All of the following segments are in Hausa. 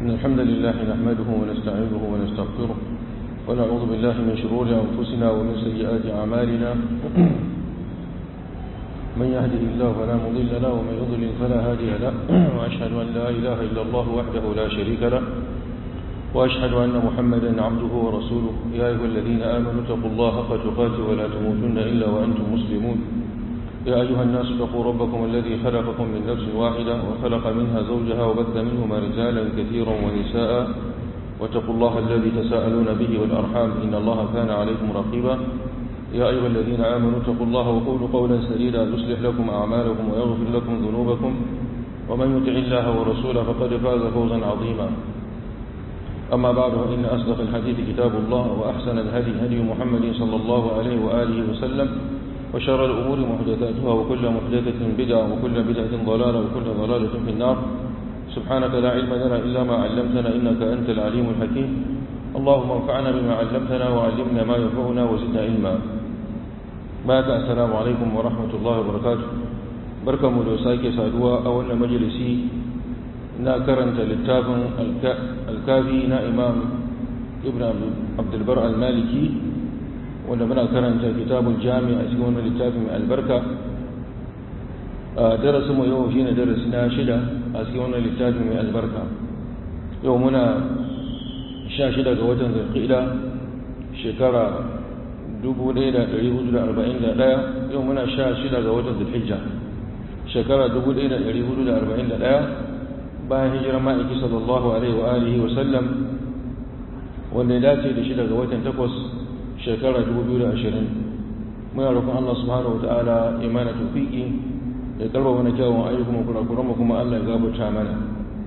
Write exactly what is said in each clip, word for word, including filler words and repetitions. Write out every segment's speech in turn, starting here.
إن الحمد لله نحمده ونستعينه ونستغفره ونعوذ بالله من شرور أنفسنا ومن سيئات أعمالنا من يهده الله فلا مضل له ومن يضلل فلا هادي له وأشهد أن لا إله إلا الله وحده لا شريك له وأشهد أن محمدا عبده ورسوله يا أيها الذين آمنوا اتقوا الله حق تقاته ولا تموتن إلا وأنتم مسلمون يا أيها الناس اتقوا ربكم الذي خلقكم من نفس واحدة وخلق منها زوجها وبث منهما رجالا كثيرا ونساء واتقوا الله الذي تساءلون به والأرحام إن الله كان عليكم رقيبا يا أيها الذين آمنوا اتقوا الله وقولوا قولا سديدا يصلح لكم أعمالكم ويغفر لكم ذنوبكم ومن يطع الله ورسوله فقد فاز فوزا عظيما أما بعد فإن أصدق الحديث كتاب الله وأحسن الهدي هدي محمد صلى الله عليه وآله وسلم وشر الأمور محدثاتها وكل محدثة بدعة وكل بدعة ضلالة وكل ضلالة في النار سبحانك لا علم لنا إلا ما علمتنا إنك أنت العليم الحكيم اللهم انفعنا بما علمتنا وعلمنا ما ينفعنا وزدنا علما بعد السلام عليكم ورحمة الله وبركاته بركة مدوساك سادوا أول مجلسي نا كرنت للتاب الكافي نا إمام ابن عبد البر المالكي wanda muna karanta kitabul jami a cikin wannan littafin mai albarka darasin mu yau shine darasi na shida a cikin wannan littafin mai albarka yau muna sha shida ga watan zulqa'da shekara dubu ɗaya da ɗari hudu da arba'in da ɗaya yau muna sha shida ga watan zulhijja shekara dubu ɗaya da ɗari hudu da arba'in da ɗaya bayan hijirar ma'aiki sallallahu alaihi wa alihi wa sallam wanda ya dace da shida ga watan takwas shekara dubu biyu da ashirin muna roƙon Allah subhanahu wa ta'ala ya mana tawfiki ya karba mana kyawun ayyukan kurakuran mu kuma Allah ya gafarta mana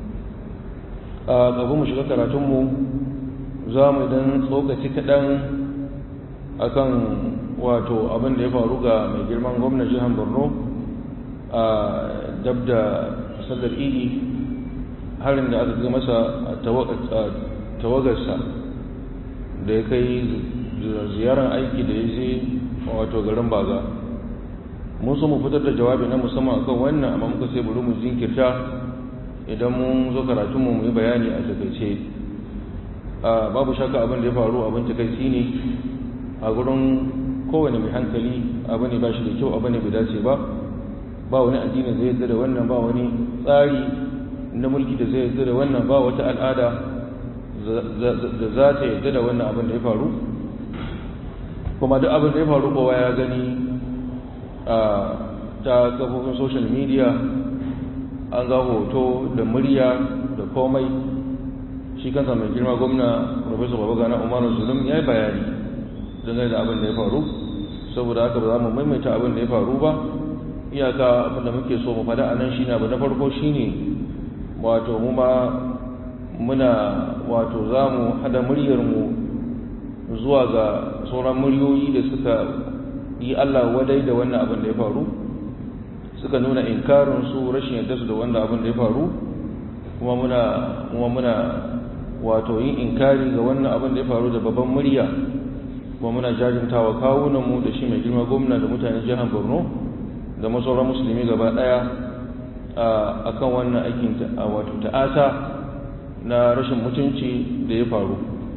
a kafin mu shiga karatun mu za mu dan tsokaci kaɗan akan wato abin da ya faru ga mai girman gwamnan jihar Borno a dab da sallar idi harin da aka ga masa tawagarsa da ya kai ziyarar aiki da ya je wato garin Baga mun so mu fitar da jawabi na musamman akan wannan amma muka sai bari mu jinkirta idan mun zo karatun mu yi bayani a takaice babu shakka abin da ya faru abin takaici ne a gurin kowane mai hankali abu ne ba shi da kyau abu ne bai dace ba ba wani addini zai yarda da wannan ba wani tsari na mulki da zai yarda da wannan ba wata al'ada da za ta yarda da wannan abin da ya faru kuma duk abin da ya faru kowa ya gani a ta kafofin social media an ga hoto da murya da komai shi kansa mai girma gwamna professor babagana umar zulum ya yi bayani dangane da abin da ya faru saboda haka ba za mu maimaita abin da ya faru ba iyaka abin da muke so mu faɗa a nan shine abu na farko shine wato mu ma muna wato za mu haɗa muryarmu zuwa ga sauran muryoyi da suka yi Allah wadai da wannan abin da ya faru suka nuna inkarinsu rashin yadda su da wannan abin da ya faru kuma muna kuma muna wato yin inkari ga wannan abin da ya faru da babban murya kuma muna jajintawa kawunanmu da shi mai girma gwamna da mutanen jihar Borno da masauran musulmi gaba daya akan wannan aikin wato ta'asa na rashin mutunci da ya faru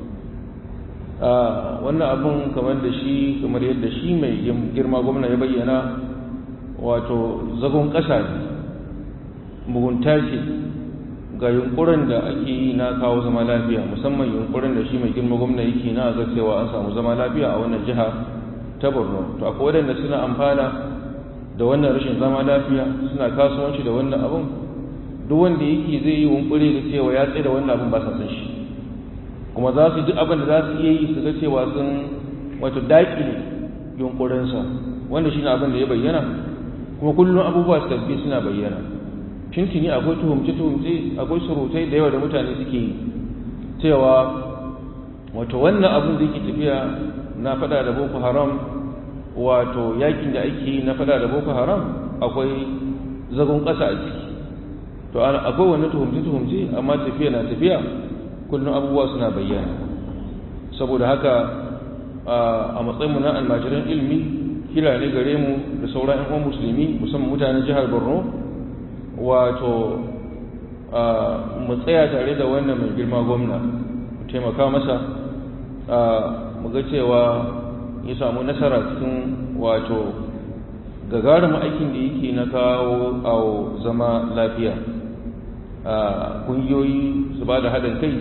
wannan abun kamar da shi kamar yadda shi mai girma gwamna ya bayyana wato zagon ƙasa ne mugunta ce ga yunkurin da ake yi na kawo zama lafiya musamman yunkurin da shi mai girma gwamna yake na ga cewa an samu zama lafiya a wannan jiha ta Borno to akwai waɗanda suna amfana da wannan rashin zama lafiya suna kasuwanci da wannan abun duk wanda yake zai yi yunkuri da cewa ya tsaye da wannan abun ba sa san shi kuma za su duk abin da za su iya yi su ga cewa sun wato daƙile yunƙurinsa wanda shi ne abin da ya bayyana kuma kullum abubuwa sabbi suna bayyana tuntuni akwai tuhumce-tuhumce akwai surutai da yawa da mutane suke yi cewa wato wannan abin da yake tafiya na faɗa da boko haram wato yakin da ake yi na faɗa da boko haram akwai zagon ƙasa a ciki to akwai wani tuhumce-tuhumce amma tafiya na tafiya kullum abubuwa suna bayyana saboda haka a matsayinmu na almajiran ilmi kira ne gare mu da sauran 'yan uwan musulmi musamman mutanen jihar Borno wato mu tsaya tare da wannan mai girma gwamna mu taimaka masa mu ga cewa ya samu nasara cikin wato gagarumin aikin da yake na kawo a zama lafiya. Ƙungiyoyi su ba da haɗin kai,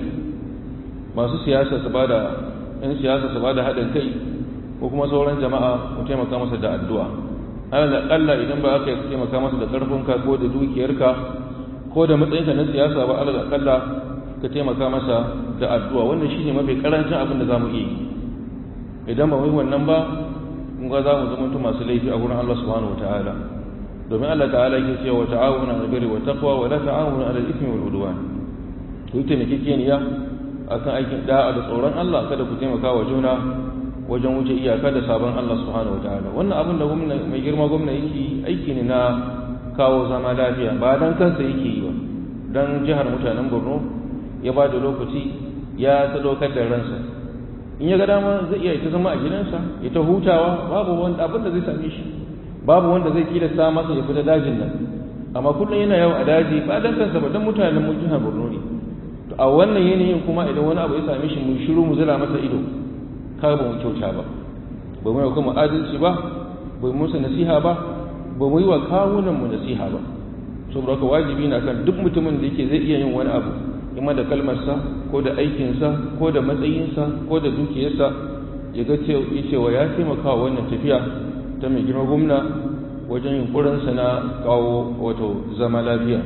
masu siyasa su ba da ‘yan siyasa su ba da haɗin kai, ko kuma sauran jama'a mu taimaka masa da addu'a. Alal aƙalla idan ba aka taimaka masa da ƙarfinka ko da dukiyarka ko da matsayinka na siyasa ba, alal aƙalla ka taimaka masa da addu'a. Wannan shi ne mafi ƙarancin abin da za mu iya yi. Idan ba mu yi wannan ba, kun ga za mu zama masu laifi a gurin Allah subhanahu wataala, domin Allah ta'ala yake cewa ta'awunu 'alal birri wat taqwa wa la ta'awunu 'alal ithmi wal 'udwan. Ku yi taimakekeniya akan aikin da'a da tsoron Allah, kada ku taimaka wa juna wajen wuce iyaka da sabon Allah subhanahu wataala. Wannan abin da gwamna mai girma gwamna yake aiki ne na kawo zama lafiya, ba dan kansa yake yi ba, dan jihar mutanen Borno ya ba da lokaci ya sadaukar da ransa. In ya ga dama zai iya ita zama a gidansa ya ta hutawa, babu wanda abin da zai same shi, babu wanda zai tilasta masa ya fita dajin nan, amma kullum yana yawo a daji ba dan kansa ba, dan mutanen mu jihar Borno ne. To a wannan yanayin kuma idan wani abu ya same shi mu shiru mu zira masa ido, kaga ba mu kyauta ba, ba mu yi kuma adalci ba, ba mu musu nasiha ba, ba mu yi wa kawunan mu nasiha ba. Saboda haka wajibi na kan duk mutumin da yake zai iya yin wani abu, ima da kalmarsa ko da aikinsa ko da matsayinsa ko da dukiyarsa, ya ga cewa ya taimaka wa wannan tafiya ta mai girma gwamna wajen yunkurinsa na kawo wato zama lafiya.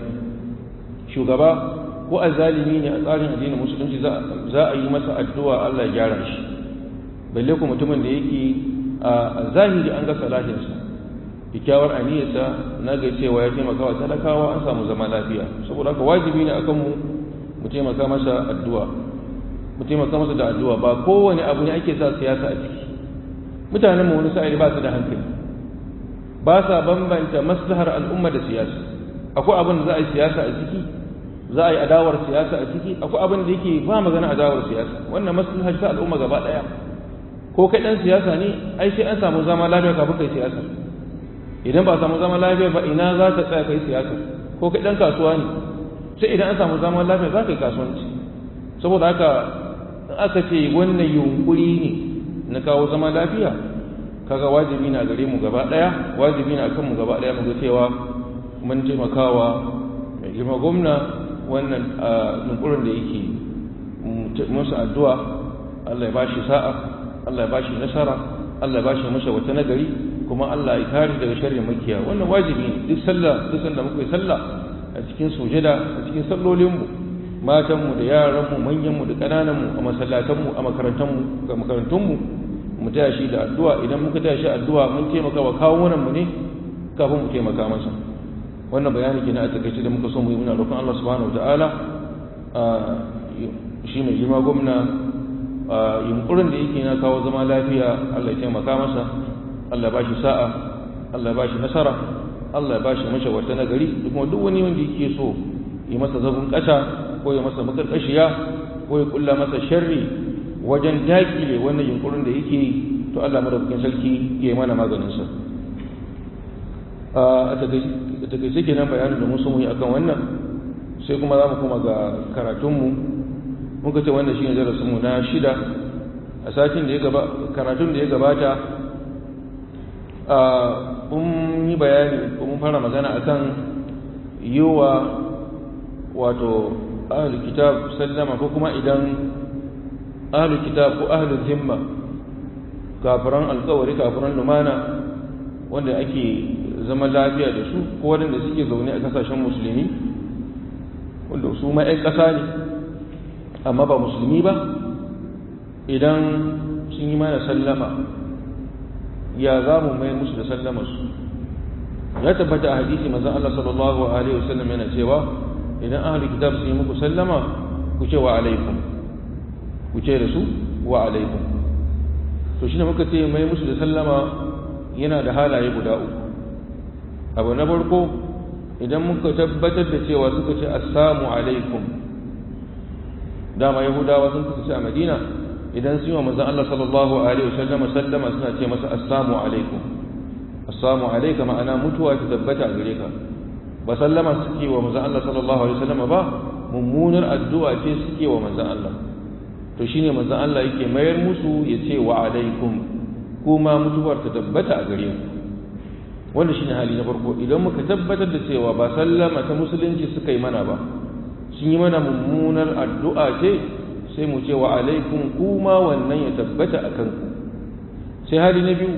Shugaba ko azalimi ne a tsarin addinin musulunci za a yi masa addu'a Allah ya gyara shi, balle ku mutumin da yake a zahiri an ga salahinsa, kyakkyawar aniyarsa na ga cewa ya taimaka wa talakawa an samu zama lafiya. Saboda haka wajibi ne akan mu mu taimaka masa addu'a, mu taimaka masa da addu'a. Ba kowane abu ne ake sa siyasa a ciki. Mutanen mu wani sa'ili ba su da hankali, ba sa bambanta maslahar al'umma da siyasa. Akwai abin da za a yi siyasa a ciki, za a yi adawar siyasa a ciki, akwai abin da yake ba magana adawar siyasa. Wannan maslahar ta al'umma gaba ɗaya. Ko kai ɗan siyasa ne, ai sai an samu zama lafiya kafin kai siyasa. Idan ba a samu zama lafiya ba, ina za ka tsaya kai siyasa? Ko kai ɗan kasuwa ne, sai idan an samu zaman lafiya za ka yi kasuwanci. Saboda haka in aka ce wannan yunkuri ne na kawo zaman lafiya, kaga wajibi na gare mu gaba daya, wajibi na kan mu gaba daya mu ga cewa mun taimakawa mai girma gwamna wannan yunkurin da yake musu addu'a. Allah ya bashi sa'a, Allah ya bashi nasara, Allah ya bashi masa wata nagari, kuma Allah ya kare daga sharrin makiya. Wannan wajibi ne. Duk sallah duk sanda muka yi sallah a cikin sujada, a cikin sallolinmu, matanmu da yaranmu, manyanmu da ƙanananmu, a masallatanmu, a makarantunmu, ga makarantunmu, mu taya shi da addu'a. Idan muka taya shi addu'a mun taimaka wa kawunanmu ne kafin mu taimaka masa. Wannan bayani kenan a takaice da muka so mu yi. Muna roƙon Allah subhanahu wataala shi mai girma gwamna yunkurin da yake na kawo zama lafiya, Allah ya taimaka masa, Allah ya bashi sa'a, Allah ya bashi nasara, Allah ya ba shi mashawarta na gari. Da kuma duk wani wanda yake so yi masa zabin ƙasa ko ya masa makarƙashiya ko ya kulla masa sharri wajen dakile wannan yunkurin da yake, to Allah madaukakin sarki ya yi mana maganinsa. A takaice kenan bayanin da musu yi akan wannan, sai kuma za mu kuma ga karatunmu. Muka ce wannan shine darasinmu na shida. A satin da ya gaba karatun da ya gabata mun yi bayani ko mun fara magana akan yiwa wato ahlul kitab sallama, ko kuma idan ahlul kitab ko ahlul zimma, kafiran alkawari, kafiran lumana wanda ake zama lafiya da su, ko wanda suke zaune a kasashen musulmi wanda su ma 'yan ƙasa ne amma ba musulmi ba, idan sun yi mana sallama ya za mu mai musu da sallamarsu? Ya tabbata a hadisi manzon Allah sallallahu alaihi wasallam yana cewa idan ahlul kitab sun yi muku sallama ku ce wa alaikum, ku ce da su wa alaikum. to shine muka ce mai musu da sallama yana da halaye guda uku. Abu na farko, idan muka tabbatar da cewa suka ce assalamu alaikum, dama yahudawa sun kasance a Madina idan sun yi wa manzon Allah sallallahu alaihi wasallam sallama suna ce masa assalamu alaikum. Assalamu alayka ma'ana mutuwa ta tabbata gare ka. ba sallama suke wa manzon Allah sallallahu alaihi wasallam ba mummunar addu'a ce suke wa manzon Allah to shine manzon Allah yake mayar musu ya ce wa alaikum kuma mutuwar ta tabbata a gare ku wannan shine hali na farko idan muka tabbatar da cewa ba sallama ta musulunci suka yi mana ba sun yi mana mummunar addu'a ce sai mu ce wa alaikum kuma wannan ya tabbata a kanku sai hali na biyu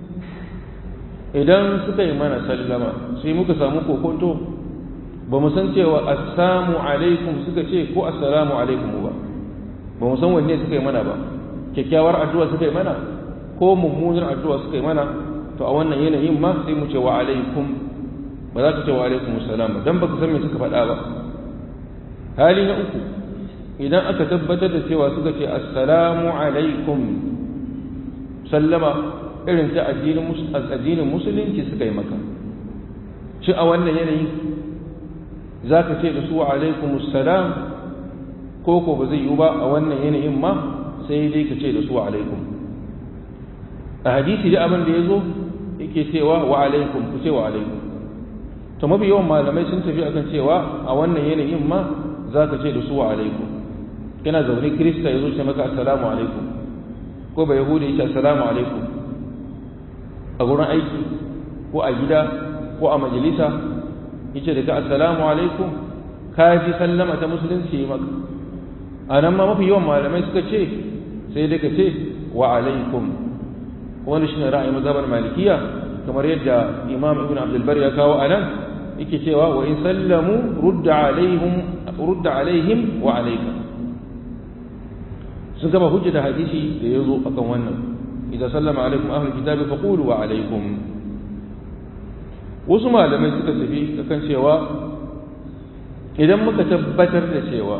idan suka yi mana sallama sai muka samu kokonto ba mu san cewa assalamu alaikum suka ce ko assalamu alaikum ba ba mu san wanne suka yi mana ba kyakkyawar addu'a suka yi mana ko mummunar addu'a suka yi mana to a wannan yanayin ma sai mu ce wa alaikum ba za ka ce wa alaikum assalam dan baka san me suka faɗa ba hali na uku idan aka tabbatar da cewa suka ce assalamu alaikum sallama irin ta addinin musulunci suka yi maka shi a wannan yanayi za ka ce da su wa alaikum assalam ko ko ba zai yi ba a wannan yanayin ma sai dai ka ce da su wa alaikum a hadisi da abin da ya zo yake cewa wa alaikum ku ce wa alaikum to mafi yawan malamai sun tafi akan cewa a wannan yanayin ma za ka ce da su wa alaikum kana zaune kirista ya zo ce maka assalamu alaikum ko ba yahudi ya ce assalamu alaikum a gurin aiki ko a gida ko a majalisa yace da ka assalamu alaikum ka ji sallama ta musulunci maka a nan ma mafi yawan malamai suka ce sai dai ka ce wa alaikum wani shine ra'ayin mazhabar malikiya kamar yadda imam ibn abdul bar ya kawo anan yake cewa wa in sallamu rudda alaihim rudda alaihim wa alayka sun gaba hujja da hadisi da yazo akan wannan idan sallama alaikum ahlul kitabi faqulu wa alaikum wasu malamai suka tafi akan cewa idan muka tabbatar da cewa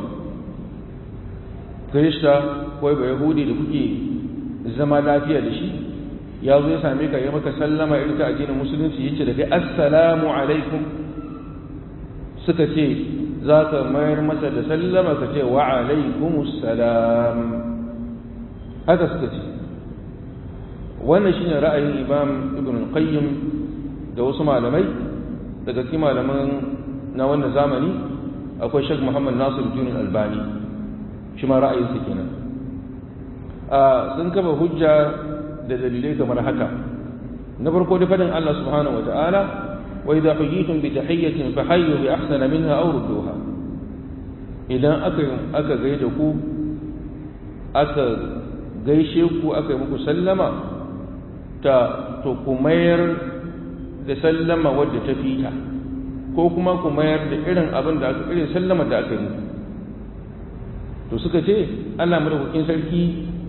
kirista ko ba yahudi da kuke zama lafiya da shi ya zo ya same ka ya maka sallama irin ta addinin musulunci yace da kai assalamu alaikum suka ce za ka mayar masa da sallama ka ce wa alaikumus salam haka suka ce wannan shine ra'ayin imam ibn al-qayyim da wasu malamai daga cikin malaman na wannan zamani akwai Sheikh Muhammad Nasir Din Albani shi ma ra'ayinsa kenan a sun kafa hujja da dalilai kamar haka na farko da fadin Allah subhanahu wataala wa idha huyitum bi tahiyyatin fahayyu bi ahsana minha aw rudduha idan aka aka gaida ku aka gaishe ku aka yi muku sallama ta to ku mayar da sallama wadda ta fita ko kuma ku mayar da irin abin da aka irin sallama da aka yi to suka ce Allah madaukakin sarki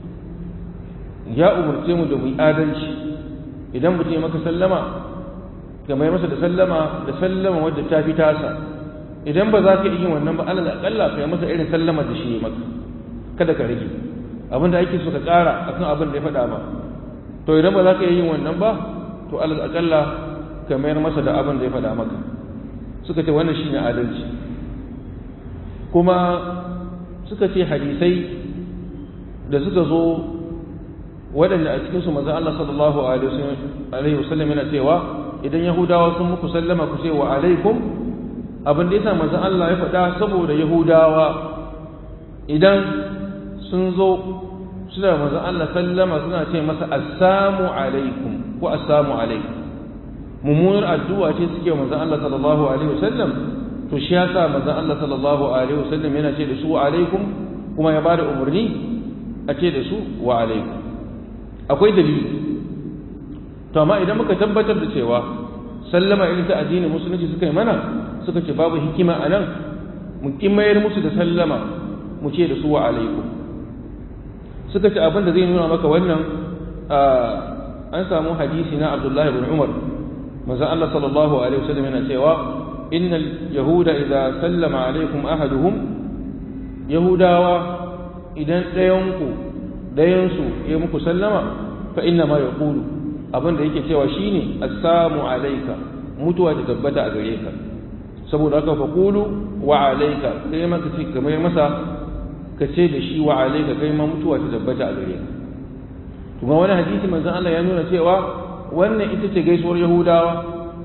ya umarce mu da mu yi adalci idan mutum ya maka sallama ka mayar masa da sallama da sallama wadda ta fi tasa idan ba za ka yi wannan ba alal akalla ka yi masa irin sallama da shi ya maka kada ka rage abin da ake so ka ƙara akan abin da ya faɗa ba to idan ba za ka yi yin wannan ba to alal akalla ka mayar masa da abin da ya faɗa maka suka ce wannan shine adalci kuma suka ce hadisai da suka zo waɗanda a cikinsu manzon Allah sallallahu alaihi wasallam yana cewa idan yahudawa sun muku sallama ku ce wa alaikum abin da yasa manzon Allah ya faɗa saboda yahudawa idan sun zo suna manzon Allah sallama suna ce masa assalamu alaikum ko assalamu alaikum mummunar addu'a ce suke manzon Allah sallallahu alaihi wasallam to shi yasa manzon Allah sallallahu alaihi wasallam yana ce da su wa alaikum kuma ya bada umarni a ce da su wa alaikum akwai dalili to amma idan muka tabbatar da cewa sallama irin ta addinin musulunci suka yi mana suka ce babu hikima a nan mu kimayar musu da sallama mu ce da su wa alaikum suka ce abin da zai nuna maka wannan an samu hadisi na Abdullahi ibn Umar manzon Allah sallallahu alaihi wasallam yana cewa innal yahuda idza sallama alaikum ahaduhum yahudawa idan ɗayanku ɗayansu ya muku sallama fa inna ma yaqulu abin da yake cewa shine assalamu alayka mutuwa ta tabbata a gare ka saboda haka fa qulu wa alayka kai ma kace kamar masa kace da shi wa alayka kai ma mutuwa ta tabbata a gare ka kuma wani hadisi manzon Allah ya nuna cewa wannan ita ce gaisuwar yahudawa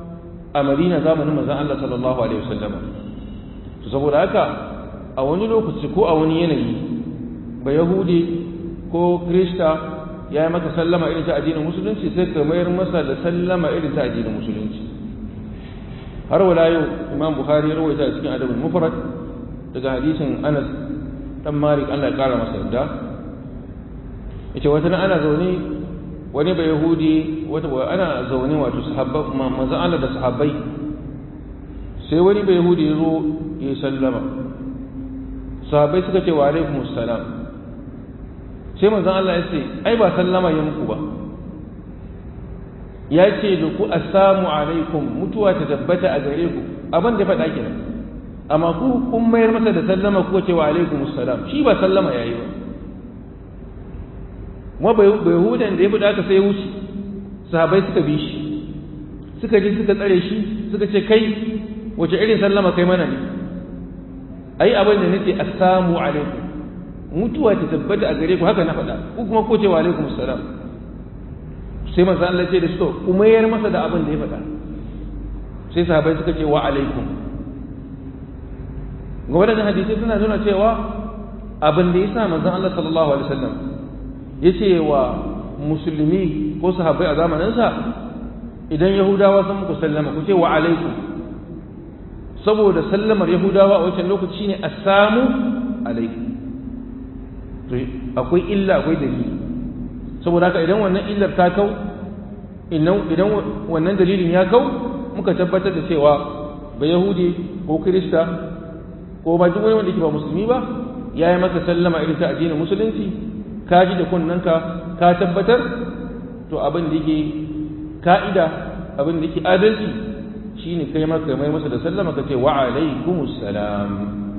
a Madina zamanin manzon Allah sallallahu alaihi wasallam to saboda haka a wani lokaci ko a wani yanayi ba Yahudi ko Krista ya yi maka sallama irin ta addinin musulunci sai ka mayar masa da sallama irin ta addinin musulunci. har wala yau Imam Bukhari ya rawaita a cikin Adabul Mufrad daga hadisin Anas dan Malik Allah ya kara masa yadda yace wata ana zaune wani ba Yahudi wata ana zaune wato sahabban manzo Allah da sahabbai sai wani ba Yahudi ya zo ya sallama sahabbai suka ce wa alaikumus salam sai manzo Allah ya ce ai ba sallama ya muku ba ya ce da ku assalamu alaikum mutuwa ta tabbata a gare ku abin da faɗa kenan amma ku kun mayar masa da sallama ku ce wa alaikumus salam shi ba sallama yayi ba kuma bai Yahudan da ya faɗa ka sai wuce sahabbai suka bi shi suka je suka tsare shi suka ce kai wace irin sallama kai mana ne ai abin da nake assalamu alaikum mutuwa ta tabbata a gare ku haka na faɗa ku kuma ko ce wa alaikumus salam sai manzo Allah ce da su kuma yar masa da abin da ya faɗa sai sahabbai suka ce wa alaikum ga wannan hadisi suna nuna cewa abin da yasa manzo Allah sallallahu alaihi wasallam yace wa musulmi ko sahabbai a zamanin sa idan yahudawa sun muku sallama ku ce wa alaikum saboda sallamar yahudawa a wancan lokaci ne assalamu alaikum to akwai illa akwai dalili saboda haka idan wannan illar ta kau idan wannan dalilin ya kau muka tabbatar da cewa ba yahudi ko kirista ko ba duk wani wanda yake ba musulmi ba ya yi maka sallama irin ta addinin musulunci ka ji da kunnanka ka tabbatar to abin da yake ka'ida abin da yake adalci shine kai maka mai masa da sallama ka ce wa alaikumus salam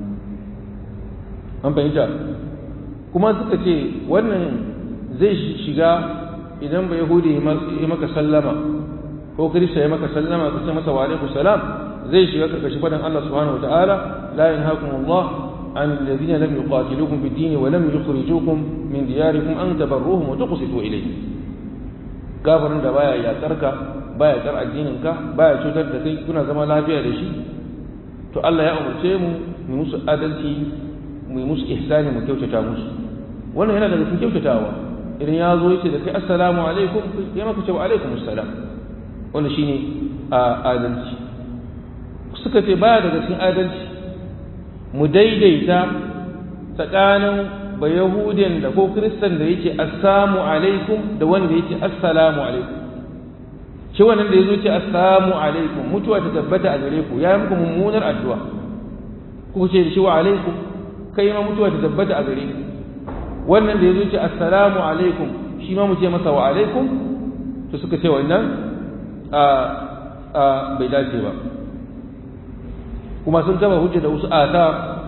an fahimta kuma suka ce wannan zai shiga idan ba yahudi ya maka sallama ko kirista ya maka sallama ka ce masa wa alaikum salam zai shiga karkashin fadan Allah subhanahu wataala la yanhaakum Allah an alladhina lam yuqatilukum fid din wa lam yukhrijukum min diyarikum an tabarruhum wa tuqsitu ilayhim gafarin da baya yakarka baya kar addinin ka baya cutar da kai kuna zama lafiya da shi to Allah ya umurce mu mu musu adalci mu musu ihsani mu kyautata musu wannan yana daga cikin kyautatawa idan ya zo yace da kai assalamu alaikum ya maka ce wa alaikum assalam wannan shine adalci suka ce baya daga cikin adalci mu daidaita tsakanin ba yahudiyan da ko kristan da yake assalamu alaikum da wanda yake assalamu alaikum shi wannan da yazo ce assalamu alaikum mutuwa ta tabbata a gare ku ya muku mummunar addu'a ku ce da shi wa alaikum kai ma mutuwa ta tabbata a gare ku wannan da ya zo ce assalamu alaikum shi ma mu ce masa wa alaikum to suka ce wannan a a bai dace ba kuma sun taba hujja da wasu ata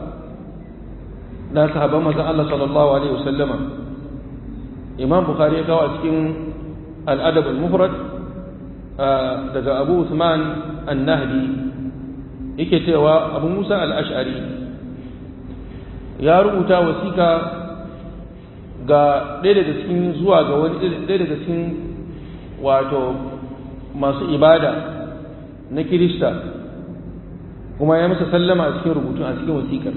na sahabban manzon Allah sallallahu alaihi wasallama Imam Bukhari ya kawo a cikin al-Adab al-Mufrad daga Abu Uthman an-Nahdi yake cewa Abu Musa al-Ash'ari ya rubuta wasiƙa ga ɗaya daga cikin zuwa ga wani ɗaya daga cikin wato masu ibada na Kirista kuma ya masa sallama a cikin rubutun a cikin wasiƙar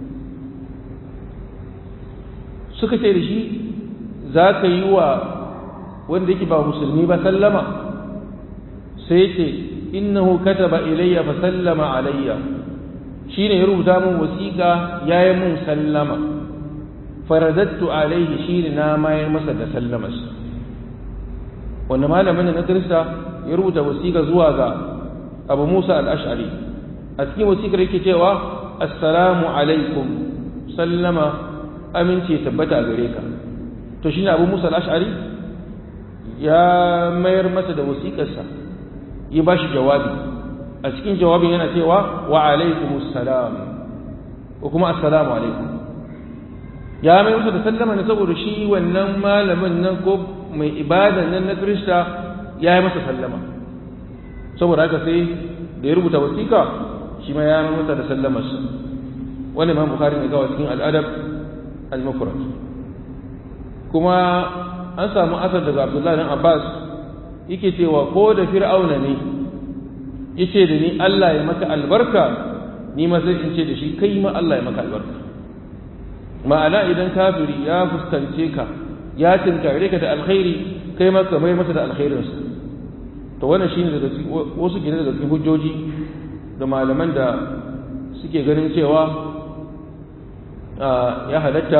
suka ce da shi za ka yi wa wanda yake ba musulmi ba sallama sai ce innahu kataba ilayya fa sallama alayya shine ya rubuta min wasiƙa yayi min sallama faradattu alaihi shine na mayar masa da sallamarsa wanda malamin na Kirista ya rubuta wasiƙa zuwa ga Abu Musa al-Ash'ari a cikin wasiƙar yake cewa assalamu alaikum sallama aminci tabbata a gare ka to shine Abu Musa al-Ash'ari ya mayar masa da wasiƙarsa ya bashi jawabi a cikin jawabin yana cewa wa alaikumus salam ko kuma assalamu alaikum ya mai masa da sallama ne saboda shi wannan malamin nan ko mai ibada nan na Kirista ya yi masa sallama saboda haka sai da ya rubuta wasiƙa shi ma ya mai masa da sallamarsa wani Imam Bukhari ne gawa cikin al-Adab al-Mufrad kuma an samu asar daga Abdullah bin Abbas yake cewa ko da Fir'auna ne yace da ni Allah ya maka albarka ni ma sai in ce da shi kai ma Allah ya maka albarka ma'ana idan kafiri ya fuskance ka ya tinkare ka da alkhairi kai ma ka mai masa da alkhairinsa to wannan shine daga wasu gine daga cikin hujjoji da malaman da suke ganin cewa ya halatta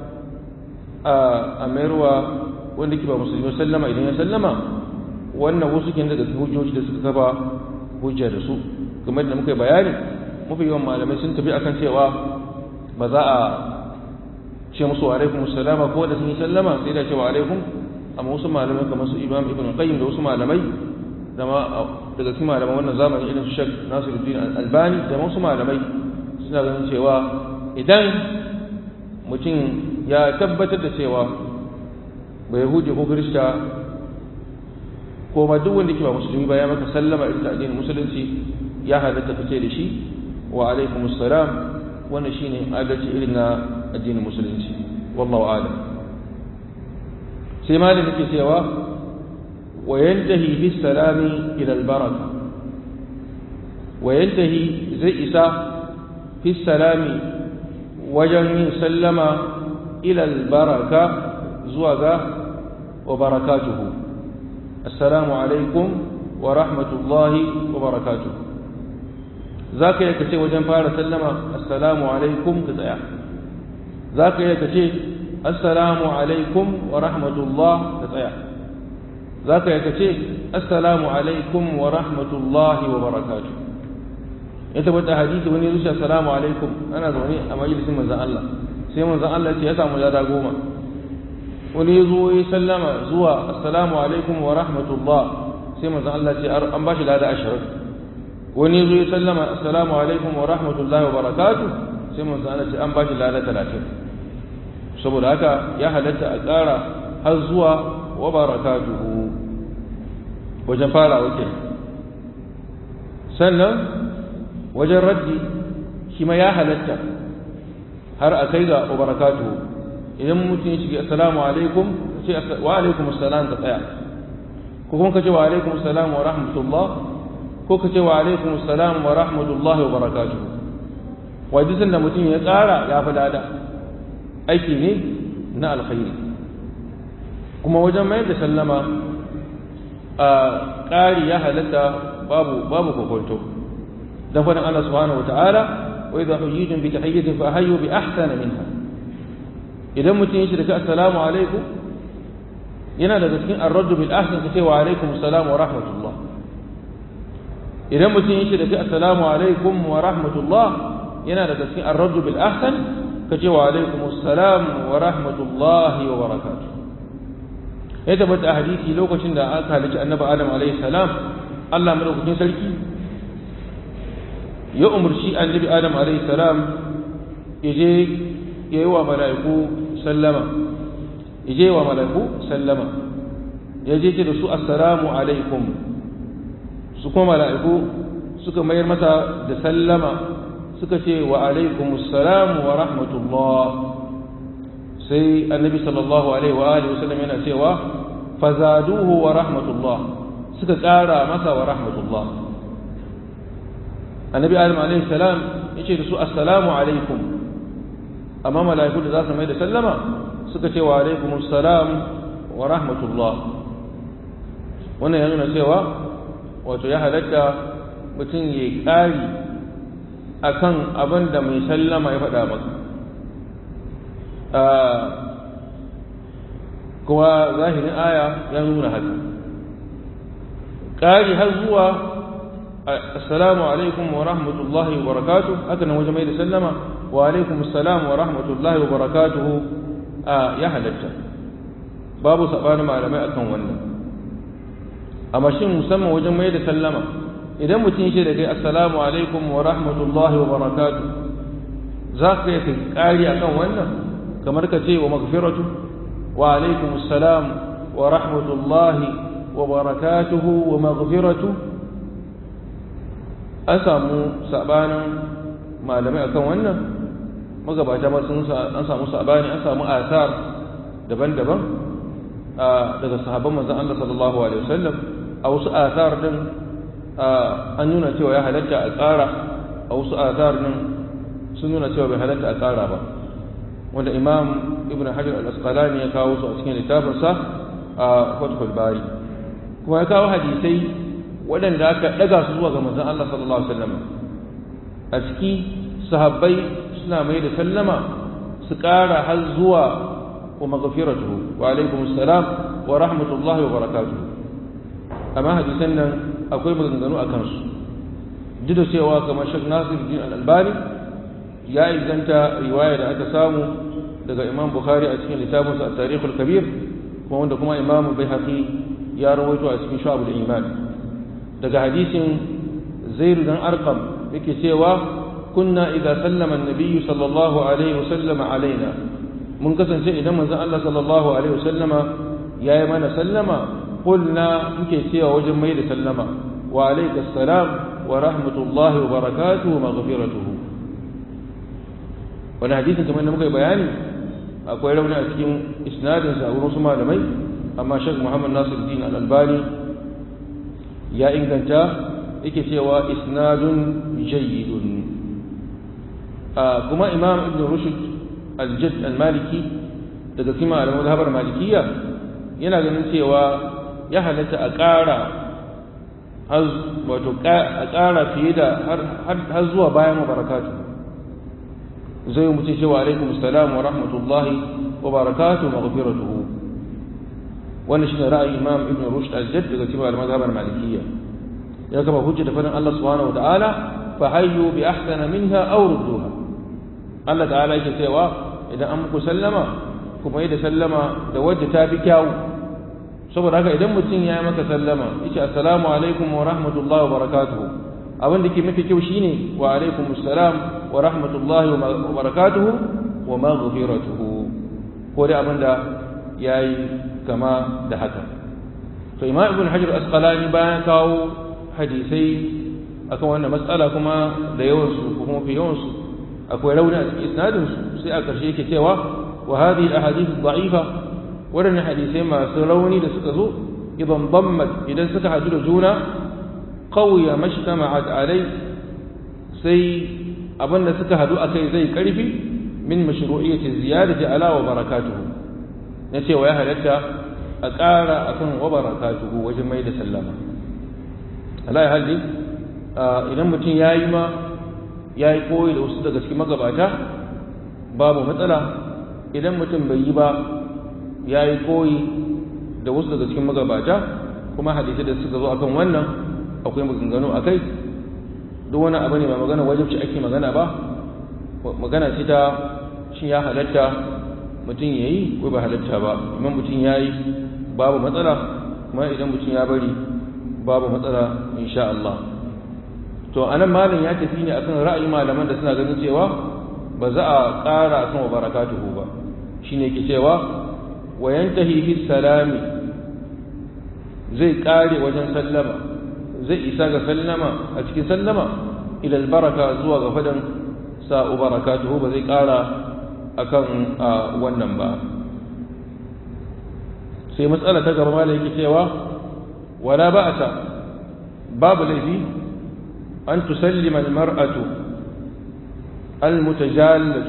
a mayarwa wanda ke ba musulmi sallama idan ya sallama wannan wasu gine daga cikin hujjoji da suka kafa hujja da su kamar da muka yi bayani mafi yawan malamai sun tafi akan cewa ba za a ce musu wa alaikum salama ko da sun yi sallama sai da cewa alaikum amma wasu malamai kamar su imam ibn qayyim da wasu malamai da ma daga cikin malaman wannan zamani irin su Sheikh Nasiruddin Albani da wasu malamai suna ganin cewa idan mutum ya tabbatar da cewa ba yahudi ko kirista ko ma duk wanda ke ba musulmi ba ya maka sallama irin ta addinin musulunci ya halatta kace da shi wa alaikum assalam wannan shine adalci irin na addinin musulunci wallahu a'lam sai malin yake cewa wa yantahi bis salami ila al baraka wa yantahi zai isa fi salami wajen yin sallama ila al baraka zuwa ga wa barakatuhu assalamu alaikum wa rahmatullahi wa barakatuhu zaka yi kace wajen fara sallama assalamu alaikum ka tsaya za ka yi ka ce assalamu alaikum wa rahmatullah ka tsaya za ka yi ka ce assalamu alaikum wa rahmatullahi wa barakatu ya tabbata hadisi wani ya zuciya assalamu alaikum ana zaune a majalisin manzan Allah sai manzan Allah ce ya samu lada goma wani ya zo ya sallama zuwa assalamu alaikum wa rahmatullah sai manzan Allah ce an ba shi lada ashirin wani ya zo ya sallama assalamu alaikum wa rahmatullahi wa barakatu sai manzan Allah ce an ba shi lada talatin saboda haka ya halatta a ƙara har zuwa wa barakatuhu wajen fara wake sannan wajen raddi shi ma ya halatta har a kai ga wa barakatuhu idan mutum ya shiga assalamu alaikum ce wa alaikum assalam ka tsaya ko kuma ka ce wa alaikum assalam wa rahmatullah ko ka ce wa alaikum assalam wa rahmatullahi wa barakatuhu wajen da mutum ya ƙara ya fi lada aiki ne na alkhairi kuma wajen mayar da sallama a ƙari ya halatta babu babu kokonto dan faɗin Allah subhanahu wata'ala wa idha huyitum bi tahiyyatin fa hayyu bi ahsana minha idan mutum ya shirka assalamu alaikum yana daga cikin ar-radd bil ahsan kace wa alaikum assalam wa rahmatullah idan mutum ya shirka assalamu alaikum wa rahmatullah yana daga cikin ar-radd bil ahsan kace wa alaikum assalam wa rahmatullahi wa barakatuh ya tabbata a hadisi lokacin da aka halitta annabi adam alaihi salam Allah madaukakin sarki ya umurci annabi adam alaihi salam yaje yayi wa malaiku sallama yaje wa malaiku sallama yaje ce da su assalamu alaikum su kuma malaiku suka mayar masa da sallama suka ce wa alaikumus salam wa rahmatullah sai annabi sallallahu alaihi wa alihi wasallam yana cewa fazaduhu wa rahmatullah suka ƙara masa wa rahmatullah annabi adam alaihi salam yace da su assalamu alaikum amma malaiku da za su mai da sallama suka ce wa alaikumus salam wa rahmatullah wannan yana nuna cewa wato ya halatta mutum ya ƙari akan abin da mai sallama ya faɗa maka kuma zahirin aya ya nuna haka ƙari har zuwa assalamu alaikum wa rahmatullahi wa barakatuh haka nan wajen mai da sallama wa alaikum assalam wa rahmatullahi wa barakatuh ya halatta babu saɓanin malamai akan wannan amma shin musamman wajen mai da sallama idan mutum shi da kai assalamu alaikum wa rahmatullahi wa barakatuh za ka yi ƙari akan wannan kamar ka ce wa magfiratu wa alaikum assalam wa rahmatullahi wa barakatuhu wa magfiratu an samu sabanin malamai akan wannan magabata ma sun an samu sabani an samu asar daban-daban daga sahabban manzon Allah sallallahu alaihi wasallam a wasu asar din an nuna cewa ya halatta a ƙara a wasu azar nan sun nuna cewa bai halatta a ƙara ba, wanda imam ibn hajar al-asqalani ya kawo su a cikin littafinsa a fathul bari, kuma ya kawo hadisai waɗanda aka ɗaga su zuwa ga manzon Allah sallallahu alaihi wasallam. A ciki sahabbai suna mai da sallama su ƙara har zuwa wa maghfiratuhu wa alaikum assalam wa rahmatullahi wa barakatuhu. Amma hadisan nan akwai maganganu a kansu, duk da cewa kamar Sheikh Nasiruddin Al-Albani ya inganta riwaya da aka samu daga Imam Bukhari a cikin littafinsa At-Tarikh al-Kabir, kuma wanda kuma Imam Baihaqi ya rawaito a cikin Shu'abul Iman daga hadisin Zaid dan Arqam yake cewa kunna idza sallama an-nabiy sallallahu alaihi wasallam alaina, mun kasance idan manzon Allah sallallahu alaihi wasallama yayi mana sallama qulna muke cewa wajen mai da sallama wa alayka assalam wa rahmatullahi wa barakatuhu wa maghfiratuhu. Wannan hadisin kamar da muka yi bayani akwai rauni a cikin isnadin sa wurin su malamai, amma Sheikh Muhammad Nasiruddin Al-Albani ya inganta yake cewa isnadun jayyidun. kuma Imam Ibn Rushd al-Jadd al-Maliki daga cikin malaman mazhabar Malikiyya yana ganin cewa ya halatta a ƙara har wato a ƙara fiye da har zuwa bayan barakatu. Zai mu ce cewa alaikum assalam wa rahmatullahi wa barakatuhu maghfiratuhu. Wannan shine ra'ayin Imam Ibn Rushd al-Jadd daga cikin malaman mazhabar Malikiyya. Ya kama hujja da fadin Allah subhanahu wa ta'ala fa hayyu bi ahsana minha aw rudduha. Allah ta'ala yake cewa idan an muku sallama kuma yi da sallama da wadda ta fi kyawu. Saboda haka idan mutum ya yi maka sallama yace assalamu alaikum wa rahmatullahi wa barakatuhu, abin da ke mafi kyau shine wa alaikum assalam wa rahmatullahi wa barakatuhu wa maghfiratuhu, ko da abin da yayi kama da haka. To Imam Ibn Hajar Asqalani bayan kawo hadisai akan wannan matsala kuma da yawansu ko kuma fi yawansu akwai rauni a cikin isnadinsu, sai a ƙarshe yake cewa wa hadhihi al-ahadith ad-da'ifa, wadannan hadisai masu rauni da suka zo idan dammat idan suka hadu da juna qawiya majtama'at alai, sai abinda suka hadu akai zai karfi min mashru'iyyati ziyadati ala wa barakatuhu, na cewa ya halatta a ƙara akan wa barakatuhu wajen mai da sallama. Allah ya halli idan mutum yayi ma ya yi koyi da wasu daga cikin magabata babu matsala, idan mutum bai yi ba ya yi koyi da wasu daga cikin magabata, kuma hadisi da suka zo akan wannan akwai maganganu a kai. Duk wani abu ne ba magana wajibci ake magana ba, magana ce ta shi ya halatta mutum ya yi ko ba halatta ba. Idan mutum ya yi babu matsala, kuma idan mutum ya bari babu matsala insha Allah. To anan malam ya tafi ne akan ra'ayi malaman da suna ganin cewa ba za a ƙara akan wa barakatuhu ba, shine yake cewa wa yantahi fi salami, zai ƙare wajen sallama, zai isa ga sallama a cikin sallama ila albaraka zuwa ga fadan sa barakatuhu, ba zai ƙara akan wannan ba. Sai matsala ta gaba malam yake cewa wala ba'sa, babu laifi أن تسلم المرأة المتجالة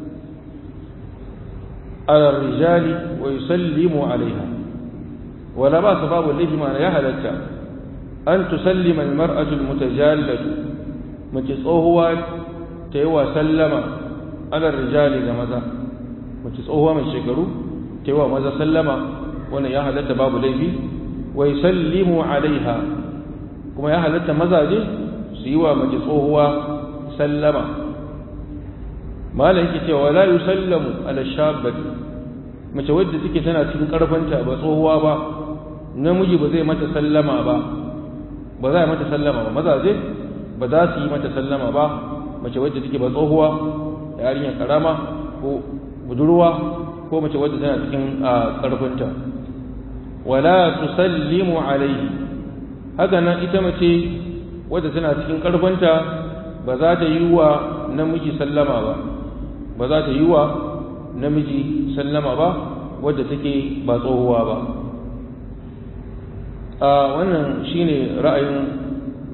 على الرجال ويسلم عليها، ولا بأس باب الذي ما يهلك أن تسلم المرأة المتجالة متصوهوا تيوى سلم على الرجال كمذا متصوهوا من شكروا تيوى ماذا سلم وانا يهلك باب الذي ويسلم عليها، كما يهلك ماذا دي su yi wa mace tsohuwa sallama. Malam yake cewa la yusallamu ala shabbati, mace wadda take tana cikin karfanta ba tsohuwa ba, namiji ba zai mata sallama ba, ba za a mata sallama ba, mazaje ba za su yi mata sallama ba. Mace wadda take ba tsohuwa, yarinya karama ko budurwa, ko mace wadda tana cikin karfanta. Wala tusallimu alaihi, haka nan ita mace wadda tana cikin ƙarfanta ba za ta yi wa namiji sallama ba, ba za ta yi wa namiji sallama ba wadda take ba tsohuwa ba. A wannan shine ra'ayin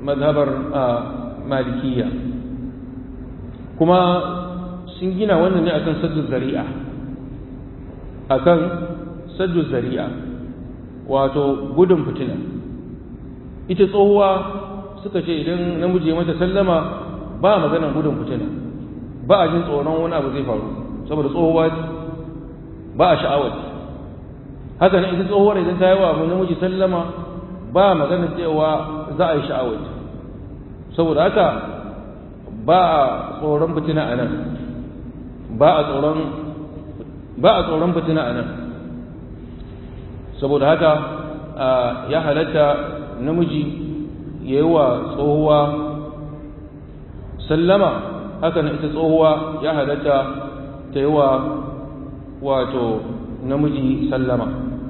mazhabar malikiya, kuma sun gina wannan ne akan saddu zari'a akan saddu zari'a wato gudun fitina. Ita tsohuwa suka ce idan namiji ya mata sallama ba maganar gudun fitina, ba a jin tsoron wani abu zai faru saboda tsohuwa ba a sha'awar. Haka ne ita tsohuwar idan ta yi wa namiji sallama ba maganar cewa za a yi sha'awar, saboda haka ba a tsoron fitina a nan, ba a tsoron ba a tsoron fitina a nan. Saboda haka ya halatta namiji ya yi wa tsohuwa sallama, haka na ita tsohuwa ya halatta ta yi wa wato namiji sallama.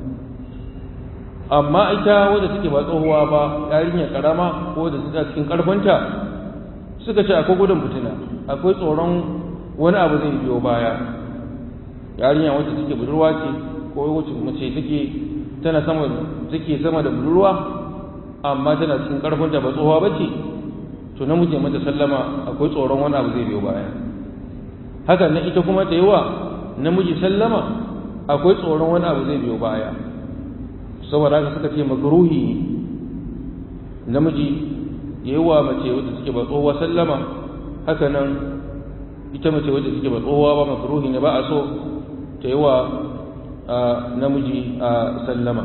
Amma ita wadda take ba tsohuwa ba, yarinya karama ko wadda suka cikin karfanta, suka ce akwai gudun fitina, akwai tsoron wani abu zai biyo baya. Yarinya wacce take budurwa ce ko wacce mace take tana sama take sama da budurwa amma tana cikin karfinta ba tsohuwa bace, to namiji mata sallama akwai tsoron wani abu zai biyo baya. Haka nan ita kuma ta yi wa namiji sallama akwai tsoron wani abu zai biyo baya. Saboda haka suka ce makruhi namiji ya yi wa mace wadda take ba tsohuwa sallama, haka nan ita mace wadda take ba tsohuwa ba makruhi ne, ba a so ta yi wa namiji a sallama.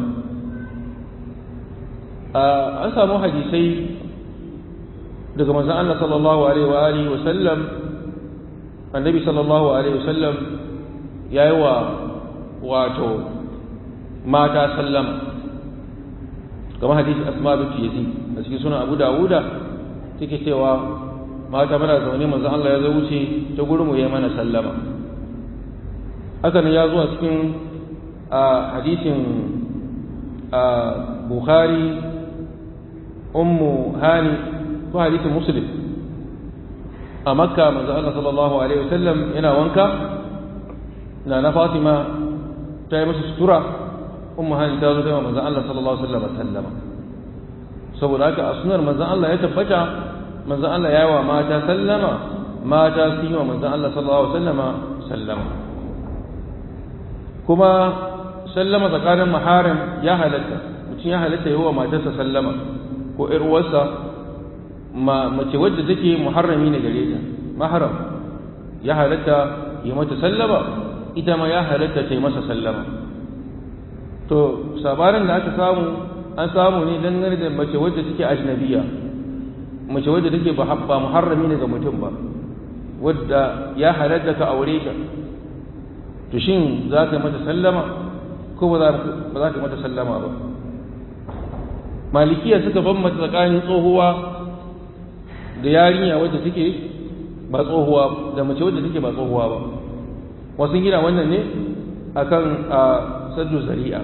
An samu hadisai daga manzon Allah sallallahu alaihi wa alihi wa sallam, annabi sallallahu alaihi wa sallam yayi wa wato mata sallama, kamar hadisi Asma bint Yazid a cikin sunan Abu Dawuda take cewa mata muna zaune manzon Allah ya zo wuce ta gurin mu yayi mana sallama. Haka ne ya zo a cikin hadisin Bukhari ummu hani ko hadisin Muslim, a Makka manzo Allah sallallahu alaihi wasallam yana wanka, na na Fatima ta yi masa sutura, ummu hani ta zo da manzo Allah sallallahu alaihi wasallam sallama. Saboda haka a sunar manzo Allah ya tabbata manzo Allah ya yi wa mata sallama, mata su yi wa manzo Allah sallallahu alaihi wasallama sallama. Kuma sallama tsakanin maharim ya halatta, mutum ya halatta yi wa matarsa sallama ko ‘yar uwarsa, mace wadda take muharrami ne gare ta, mahram ya halatta yi mata sallama, ita ma ya halatta ta yi masa sallama. To sabarin da aka samu an samu ne dangane da mace wadda take ajnabiya, mace wadda take ba muharrami ne ga mutum ba, wadda ya halatta ka aure ta, to shin za ka mata sallama ko ba za ka mata sallama ba? Malikiya suka bambanta tsakanin tsohuwa da yarinya wadda take ba tsohuwa da mace wadda take ba tsohuwa ba. Wasu gina wannan ne akan saddu zari'a.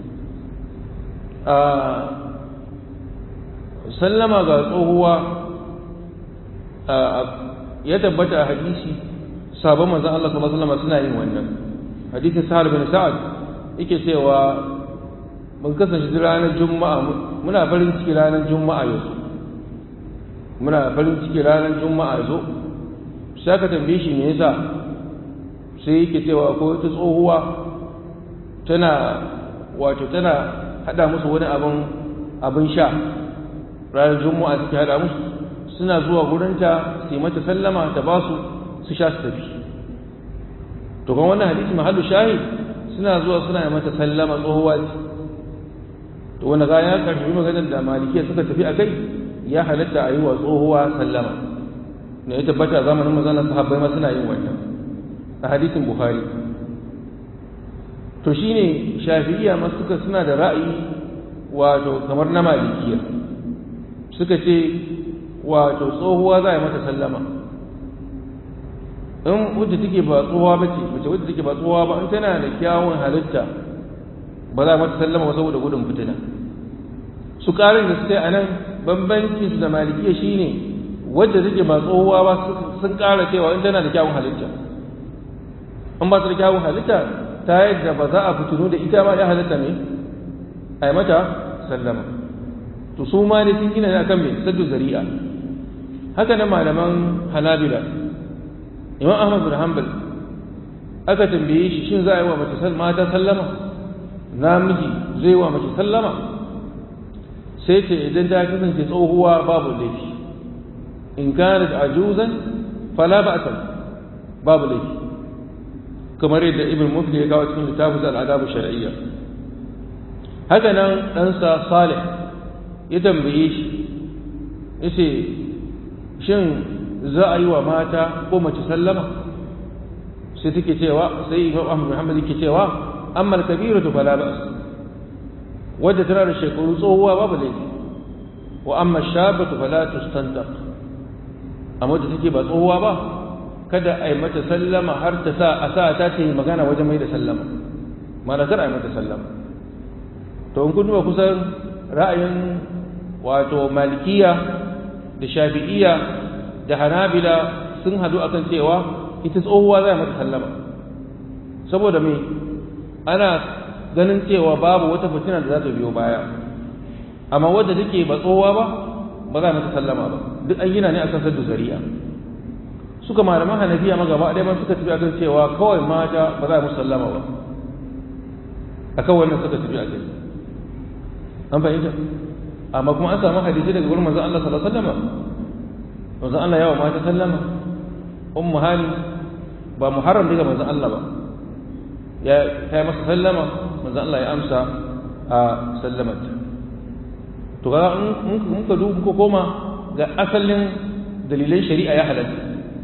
Sallama ga tsohuwa ya tabbata a hadisi, sabon manzon Allah sallallahu alaihi wasallam suna yin wannan. Hadisin Sahal bin Sa'ad yake cewa mun kasance ranar Juma'a muna farin ciki ranar Juma'a yanzu, muna farin ciki ranar Juma'a yanzu, sai ka tambaye shi me yasa, sai yake cewa ko ta tsohuwa tana wato tana hada musu wani abin abin sha ranar Juma'a, suke hada musu, suna zuwa gurinta su yi mata sallama ta ba su su sha su tafi. To kuma wannan hadisi mahallu shahid, suna zuwa suna yi mata sallama tsohuwa ce. To wanda ga ya karfi maganar da malikiya suka tafi akai, ya halatta a yi wa tsohuwa sallama, ne ya tabbata a zamanin manzon sahabbai ma suna yin wannan a hadisin Bukhari. To shine Shafi'iyya ma suka suna da ra'ayi wato kamar na malikiya, suka ce wato tsohuwa za a yi mata sallama, in wadda take ba tsohuwa ba ce, mace wadda take ba tsohuwa ba in tana da kyawun halitta ba za a mata sallama ba saboda gudun fitina. Su ƙarin da suka yi a nan bambanci su da malikiya shine wadda take ba tsohuwa ba sun ƙara cewa in tana da kyawun halitta, in ba ta da kyawun halitta ta yadda ba za a fitinu da ita ba, ya halitta ne a yi mata sallama. to su ma ne sun gina ne akan mai saddu zari'a. Haka na malaman Hanabila, Imam Ahmad bin Hanbal aka tambaye shi shin za a yi wa mace mata sallama, namiji zai wa mace sallama, sai ce idan ta kasance tsohuwa babu laifi, in kana da ajuzan fala ba'sa babu laifi, kamar yadda Ibn Mufli ya kawo cikin littafin al-Adab shar'iyya. Haka nan ɗansa Salih ya tambaye shi yace shin za a yi wa mata ko mace sallama, sai take cewa sai Imam Ahmad bin Hanbal yake cewa amma al-kabiratu fala ba's, wadda tana da shekaru tsohuwa babu laifi, wa amma shabatu fala tustantaq, amma wadda take ba tsohuwa ba kada a yi mata sallama har ta sa a sa ta yi magana wajen mai da sallama, mana kar a yi mata sallama. To in kun duba kusan ra'ayin wato malikiya da shafi'iyya da hanabila sun hadu akan cewa ita tsohuwa za a mata sallama, saboda me ana ganin cewa babu wata fitina da za ta biyo baya, amma wadda take ba tsohuwa ba ba za a mata sallama ba, duk an gina ne akan saddu zari'a. Suka malaman hanafiya ma gaba ɗaya ma suka tafi akan cewa kawai mata ba za a musu sallama ba, akan wannan suka tafi a kai, an fahimta. Amma kuma an samu hadisi daga gurin manzon Allah sallallahu alaihi wasallam, manzon Allah yawa mata sallama, ummu hani ba muharram daga manzon Allah ba, ya kai masa sallama, manzon Allah ya amsa a sallamata. To ga in ka duba ko koma ga asalin dalilan shari'a ya halatta,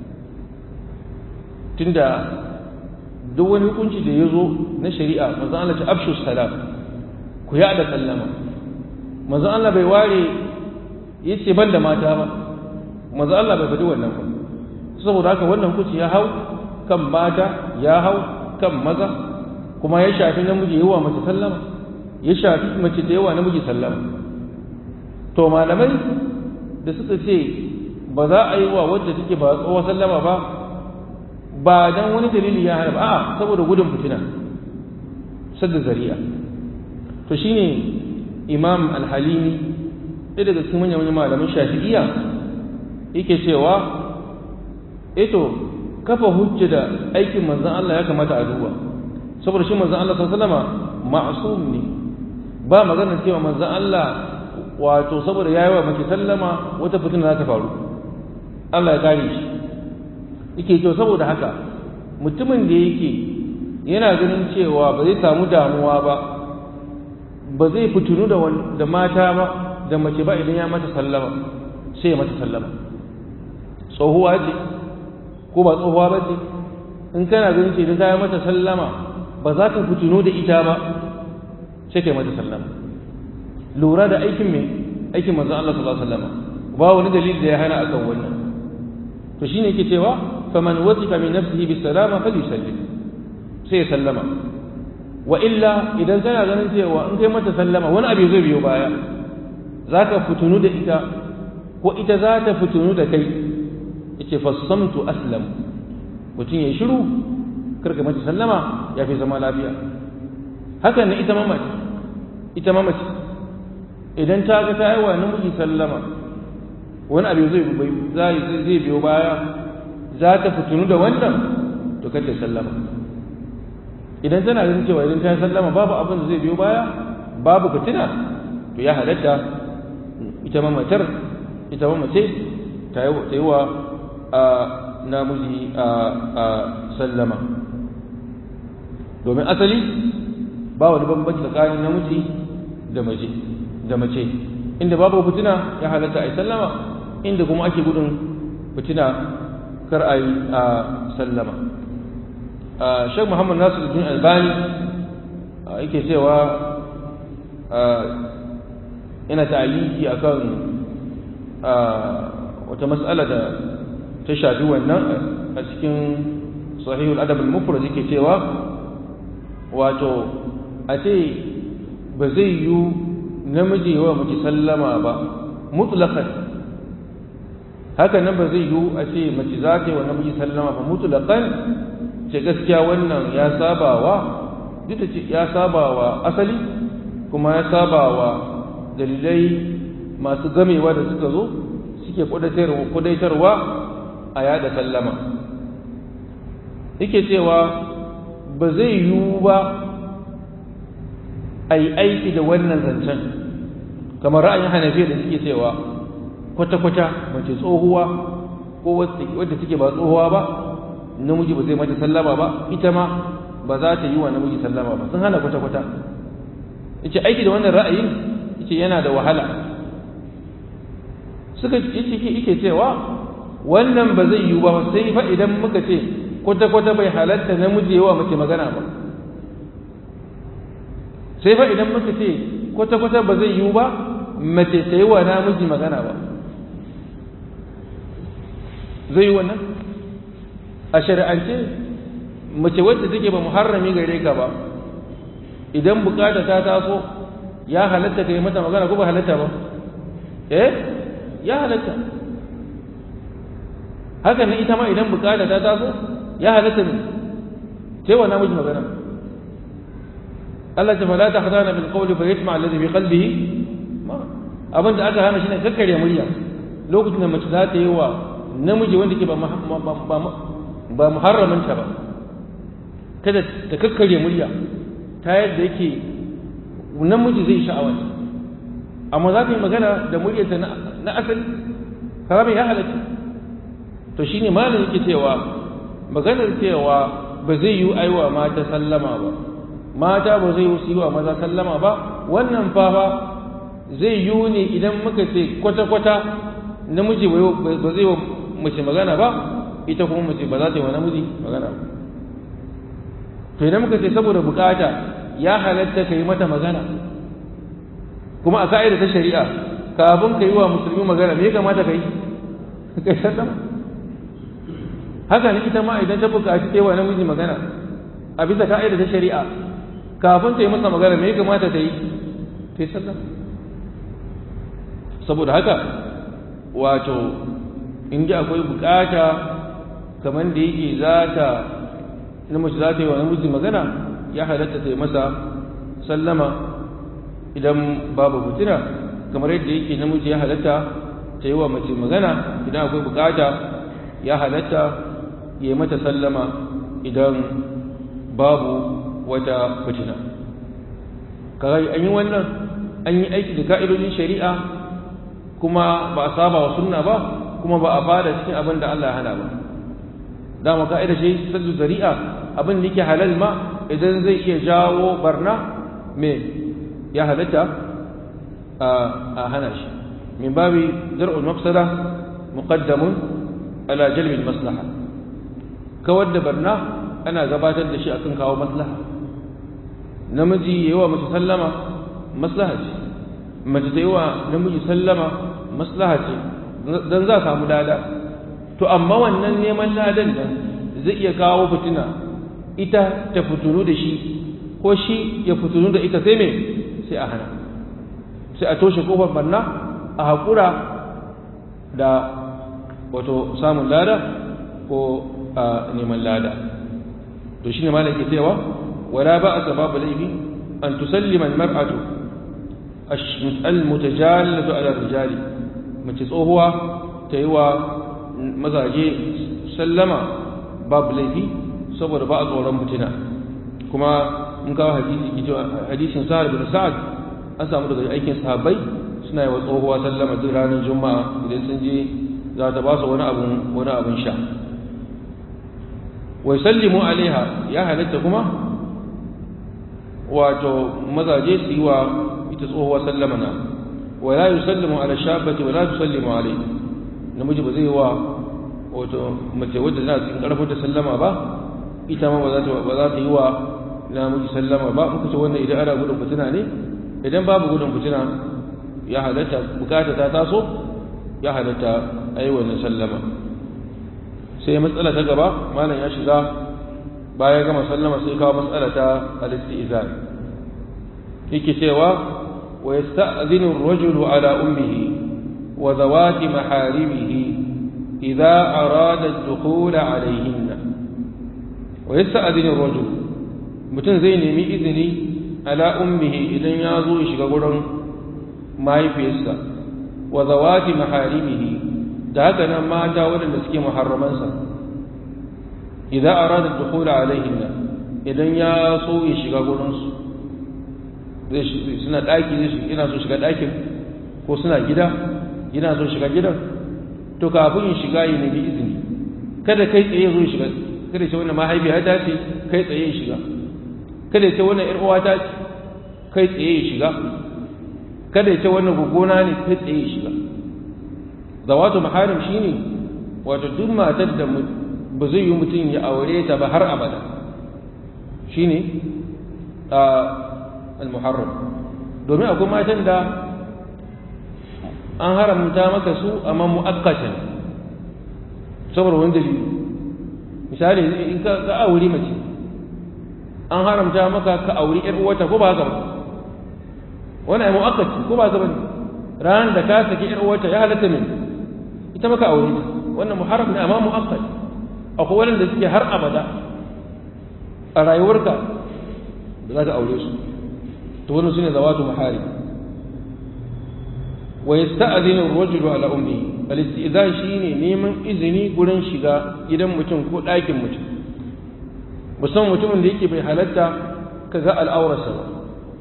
tunda duk wani hukunci da ya zo na shari'a manzon Allah ya afshu salam, ku ya da sallama. Manzon Allah bai ware yace ban da mata ba, manzon Allah bai faɗi wannan ba, saboda haka wannan hukunci ya hau kan mata, ya hau kan maza, kuma ya shafi namiji yawa mace sallama, ya shafi mace da yawa namiji sallama. To malamai da suka ce ba za a yi wa wadda take ba tsohon sallama ba, ba dan wani dalili ya hana ba, a'a saboda gudun fitina, sadda zari'a. To shine Imam Al-Halimi ɗaya daga cikin manyan malaman Shafi'iyya yake cewa eto kafa hujja da aikin manzon Allah ya kamata a duba, saboda shi manzon Allah sallallahu alaihi wasallam ma'sum ne, ba magana cewa manzon Allah wato saboda yayi wa mace sallama wata fitina za ta faru, Allah ya kare shi. Yake cewa saboda haka mutumin da yake yana ganin cewa ba zai samu damuwa ba, ba zai fitunu da da mata ba da mace ba idan ya mata sallama, sai ya mata sallama. Tsohuwa ce ko ba tsohuwa ba ce, in kana ganin ce idan ka yi mata sallama ba za ka fitunu da ita ba, sai ka yi mata sallama. Lura da aikin mai aikin manzon Allah sallallahu alaihi wasallam, ba wani dalili da ya hana akan wannan. To shine yake cewa faman wasifa min nafsihi bis salama falyusallim, sai ya sallama. Wa illa idan kana ganin cewa in kai mata sallama wani abu zai biyo baya, zaka fitunu da ita ko ita za ta fitunu da kai, yace fasamtu aslam, mutum ya shiru karka mata sallama ya fi zama lafiya. Hakan ne ita mamaci ita mamaci idan ta ga ta yi wa namiji sallama wani abu zai zai biyo baya, za ta fitunu da wannan, to kada sallama. Idan tana ganin cewa idan ta sallama babu abin da zai biyo baya, babu fitina, to ya halatta ita ma matar ita ma mace ta yi wa namiji a sallama, domin asali ba wani bambanci tsakanin namiji da mace da mace inda babu fitina ya halatta a yi sallama, inda kuma ake gudun fitina kar a yi a sallama. Sheikh Muhammad Nasiruddin Albani yake cewa ina ta'aliki akan wata mas'ala da ta shafi wannan a cikin Sahihul Adab al-Mufrad, yake cewa wato a ce ba zai yi namiji yawa mace sallama ba mutlaqan, haka nan ba zai yi a ce mace za ta yi wa namiji sallama ba mutlaqan, ce gaskiya wannan ya sabawa duk da ce ya sabawa asali kuma ya sabawa dalilai masu gamewa da suka zo suke kudaitarwa a yada sallama. Yake cewa ba zai yiwu ba a yi aiki da wannan zancen kamar ra'ayin hanafiya da suke cewa kwata-kwata mace tsohuwa ko wadda take ba tsohuwa ba namiji ba zai mata sallama ba, ita ma ba za ta yi wa namiji sallama ba, sun hana kwata-kwata. yace aiki da wannan ra'ayin yace yana da wahala. Suka yake cewa wannan ba zai yiwu ba sai fa idan muka ce kwata-kwata bai halatta namiji yawa mace magana ba, sai fa idan muka ce kwata-kwata ba zai yiwu ba mace ta yi wa namiji magana ba. Zai yi wannan a shari'ance mace wadda take ba muharrami gare ka ba, idan bukata ta taso ya halatta ka yi mata magana ko ba halatta ba? Eh ya halatta. haka ne ita ma idan bukata ta taso ya halatta ne sai wa namiji magana. Allah ta fala ta hadana bil qawli fa yatma alladhi fi qalbihi ma abin da aka hana shi ne kakkare murya lokacin da mace za ta yi wa namiji wanda ke ba ba muharramin ta ba, kada ta kakkare murya ta yadda yake namiji zai sha'awa, amma za ka yi magana da muryarta na asali karamin ya halatta. To shi ne malin yake cewa maganar cewa ba zai yi aiwa mata sallama ba, mata ba zai yi su yi wa maza sallama ba, wannan fafa zai yi ne idan muka ce kwata-kwata namiji ba zai wa mace magana ba, ita kuma mace ba za ta yi wa namiji magana ba. To idan muka ce saboda bukata ya halatta ka yi mata magana, kuma a ka'ida ta shari'a kafin ka yi wa musulmi magana me ya kamata ka yi? Ka yi sallama. Haka ne ita ma idan ta buƙaci ta yi wa namiji magana a bisa ka'ida ta shari'a kafin ta yi masa magana me ya kamata ta yi? Ta yi sallama. Saboda haka wato inda akwai bukata kamar da yake za ta namiji za ta yi wa namiji magana ya halatta ta yi masa sallama idan babu fitina, kamar yadda yake namiji ya halatta ta yi wa mace magana idan akwai bukata ya halatta ya yi mata sallama idan babu wata fitina. Kawai an yi wannan an yi aiki da ka'idojin shari'a kuma ba a saba wa sunna ba, kuma ba a fada cikin abin da Allah ya hana ba. Dama ka'ida shi saddu zari'a abin da yake halal ma idan zai iya jawo barna me ya halatta a hana shi, min babi zar'ul mafsada muqaddamun ala jalbil maslaha. Kawar da barna ana gabatar da shi akan kawo maslaha. Namiji yayi wa mace sallama maslaha ce, mace ta yi wa namiji sallama maslaha ce dan za samu lada. To amma wannan neman ladan nan zai iya kawo fitina, ita ta fitunu da shi ko shi ya fitunu da ita, sai me sai a hana, sai a toshe kofar barna a haƙura da wato samun lada ko a neman lada. To shine malam ke cewa wala ba a sababu laifi an tusallima almar'atu al-mutajallatu ala rijali, mace tsohuwa ta yi wa mazaje sallama babu laifi saboda ba a tsoron fitina. Kuma in kawo hadisi ke hadisin Sa'ad bin Sa'ad an samu daga aikin sahabbai suna yi wa tsohuwa sallama duk ranar Juma'a idan sun je za ta ba su wani abun wani abun sha. Wa yusallimu alaiha ya halatta kuma wato mazaje su yi wa ita tsohuwa sallama na, wa la yusallimu ala shabati wa la tusallimu alaiha, namiji ba zai yi wa wato mace wadda na cikin karfin ta sallama ba, ita ma ba za ta ba za ta yi wa namiji sallama ba. Muka ce wannan idan ana gudun fitina ne, idan babu gudun fitina ya halatta bukata ta taso ya halatta ayi wannan sallama. Sai matsala ta gaba malam ya shiga baya gama sallama sai kawo matsala ta al-istizan. Yake cewa wa yasta'zinu ar-rajulu ala ummihi wa zawati maharimihi idza arada ad-dukhul alayhinna. Wa yasta'zinu ar-rajul, mutum zai nemi izini ala ummihi idan ya zo ya shiga gurin mahaifiyarsa wa zawati maharimihi da haka nan mata waɗanda suke muharramansa idan arada dukhul alaihinna idan ya so ya shiga gurinsu suna ɗaki yana so shiga ɗakin ko suna gida yana so shiga gidan to kafin ya shiga ya nemi izini kada kai tsaye ya zo shiga kada ce wannan mahaifiya ta ce kai tsaye ya shiga kada ce wannan ƴar uwa ta ce kai tsaye ya shiga kada ce wannan gogona ne kai tsaye ya shiga zawatu maharim shine wato duk matar da ba zai yi mutum ya aure ta ba har abada shine al-muharram domin akwai matan da an haramta maka su amma mu'akkatan saboda wani dalili misali in ka ka aure mace an haramta maka ka aure ƴar uwata ko ba haka ba wannan ai mu'akkati ko ba haka ba ran da ka saki ƴar uwata ya halatta min ita maka aure ta wannan muharram ne amma mu'akkati akwai wanda suke har abada a rayuwarka da za ka aure su to wannan sune zawatu maharim wa yasta'dhinu ar-rajulu ala ummihi al-istizan shine neman izini gurin shiga gidan mutum ko ɗakin mutum musamman mutumin da yake bai halatta kaga al'aurarsa ba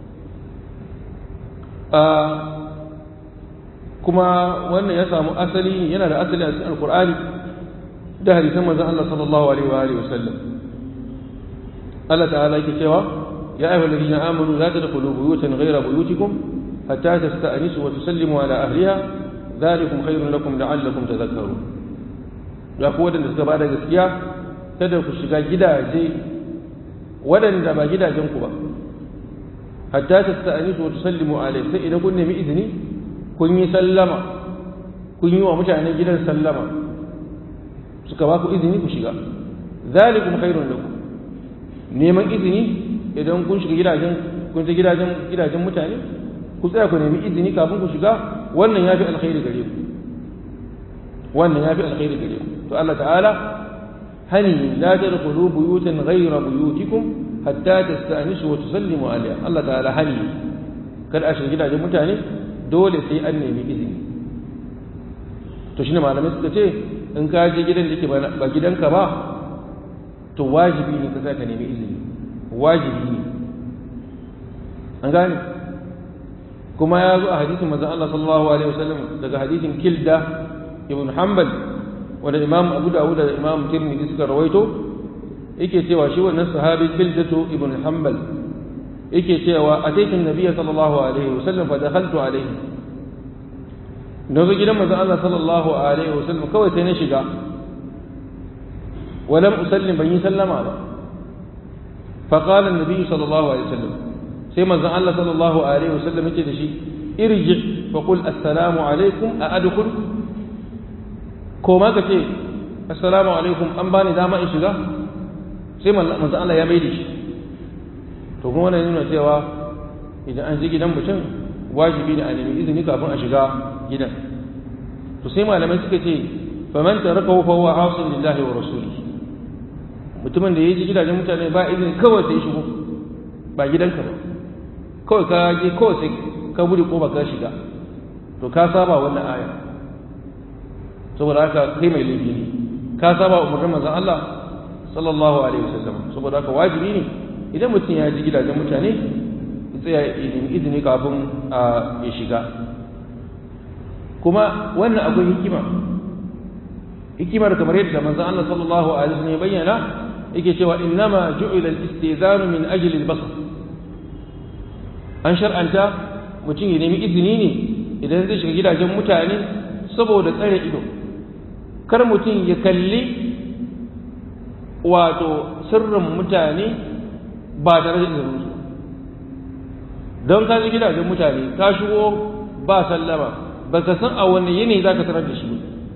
kuma wannan ya samu asali yana da asali a cikin alqur'ani da hadisan manzon Allah sallallahu alaihi wa alihi wasallam Allah ta'ala yake cewa ya ayyuhallazina amanu la tadkhulu buyutan ghayra buyutikum hatta tasta'nisu wa tusallimu ala ahliha dhalikum khayrun lakum la'allakum tadhakkarun ya ku wadanda suka bada gaskiya kada ku shiga gidaje wadanda ba gidajen ku ba hatta tasta'nisu wa tusallimu alayhi sai idan kun nemi izini kun yi sallama kun yi wa mutanen gidan sallama suka ba ku izini ku shiga dhalikum khayrun lakum neman izini idan kun shiga gidajen kun ta gidajen gidajen mutane ku tsaya ku nemi izini kafin ku shiga wannan yafi alkhairi gare ku wannan yafi alkhairi gare ku to Allah ta'ala hani la tadkhulu buyutan ghayra buyutikum hatta tasta'nisu wa tusallimu alayha Allah ta'ala hani kada a shiga gidajen mutane dole sai an nemi izini to shine malamai suka ce in ka je gidan da yake ba gidanka ba to wajibi ne ka saka nemi izini wajibi ne an gane kuma ya zo a hadisin manzon Allah sallallahu alaihi wasallam daga hadisin Kilda ibn Hanbal wanda Imam Abu Dawud da Imam Tirmidhi suka rawaito yake cewa shi wannan sahabi Kildatu ibn Hanbal yake cewa ataitu an-nabiy sallallahu alaihi wasallam fa dakhaltu alaihi nazo gidan manzon Allah sallallahu alaihi wasallam kawai sai na shiga ولم أسلم بني سلم هذا فقال النبي صلى الله عليه وسلم سيما زعل الله صلى الله عليه وسلم يجد شيء ارجع فقل السلام عليكم أأدخل كوما كتير السلام عليكم أنباني داما إشغا سيما زعل الله يميدش تقول وانا نونا سيوا إذا أنزي جدا متن واجبين أن يميزني كافون أشغا جدا تسيما لما سكتي فمن تركه فهو عاصم لله ورسوله mutumin da ya ji gidajen mutane ba izini kawai sai shigo ba gidanka ba kawai ka je kawai sai ka bude ko ba ka shiga to ka saba wannan aya saboda haka kai mai laifi ne ka saba umarnin manzon Allah sallallahu alaihi wasallam saboda haka wajibi ne idan mutum ya ji gidajen mutane ya tsaya izini izini kafin a ya shiga kuma wannan akwai hikima hikimar kamar yadda manzon Allah sallallahu alaihi wasallam ya bayyana yake cewa innama ju'ila al-istizanu min ajli al-basar an shar'anta mutum ya nemi izini ne idan zai shiga gidajen mutane saboda tsare ido kar mutum ya kalli wato sirrin mutane ba tare da izinin su don ka ji gidajen mutane ka shigo ba sallama baka san a wani yini zaka tarar da shi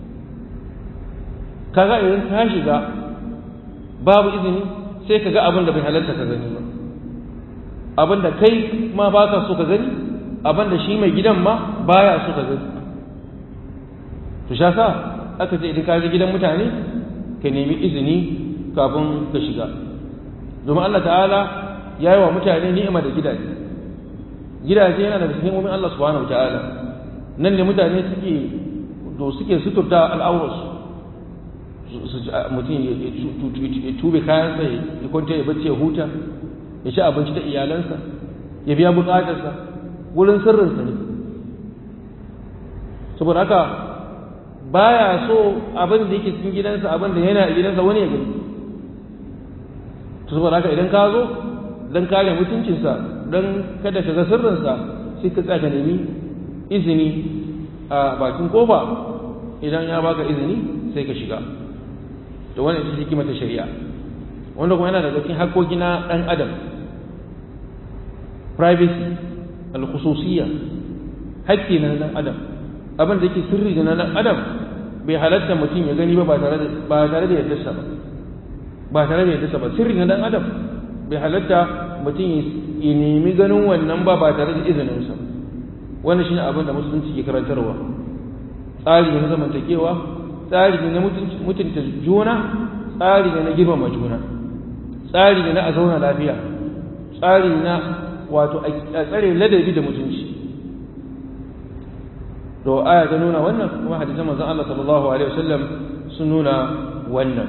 kaga idan ka shiga babu izini sai kaga abin da bai halarta ka gani ba abin da kai ma baka so ka gani abin da shi mai gidan ma baya so ka gani to sha sa aka ce idan ka je gidan mutane ka nemi izini kafin ka shiga domin Allah ta'ala ya yi wa mutane ni'ima da gidaje gidaje yana daga cikin umin Allah subhanahu ta'ala nan ne mutane suke to suke suturta al'aurarsu mutum ya tube kayansa ya kwanta ya bacci ya huta ya ci abinci da iyalansa ya biya bukatarsa wurin sirrinsa ne saboda haka baya so abin da yake cikin gidansa abin da yana a gidansa wani ya gani saboda haka idan ka zo don kare mutuncinsa don kada ka ga sirrinsa sai ka tsaka nemi izini a bakin kofa idan ya baka izini sai ka shiga da wannan ita hikimar ta shari'a wanda kuma yana daga cikin haƙƙoƙi na ɗan adam privacy al-khususiyya haƙƙi na ɗan adam abin da yake sirri da na ɗan adam bai halatta mutum ya gani ba ba tare da ba tare da yardarsa ba ba tare da yardarsa ba sirri na ɗan adam bai halatta mutum ya nemi ganin wannan ba ba tare da izininsa wannan shine abin da musulunci ke karantarwa tsari ne na zamantakewa tsari ne na mutunta juna tsari ne na girmama juna tsari ne na a zauna lafiya tsari na wato a tsare ladabi da mutunci to aya ta nuna wannan kuma hadisan manzon Allah sallallahu alaihi wasallam sun nuna wannan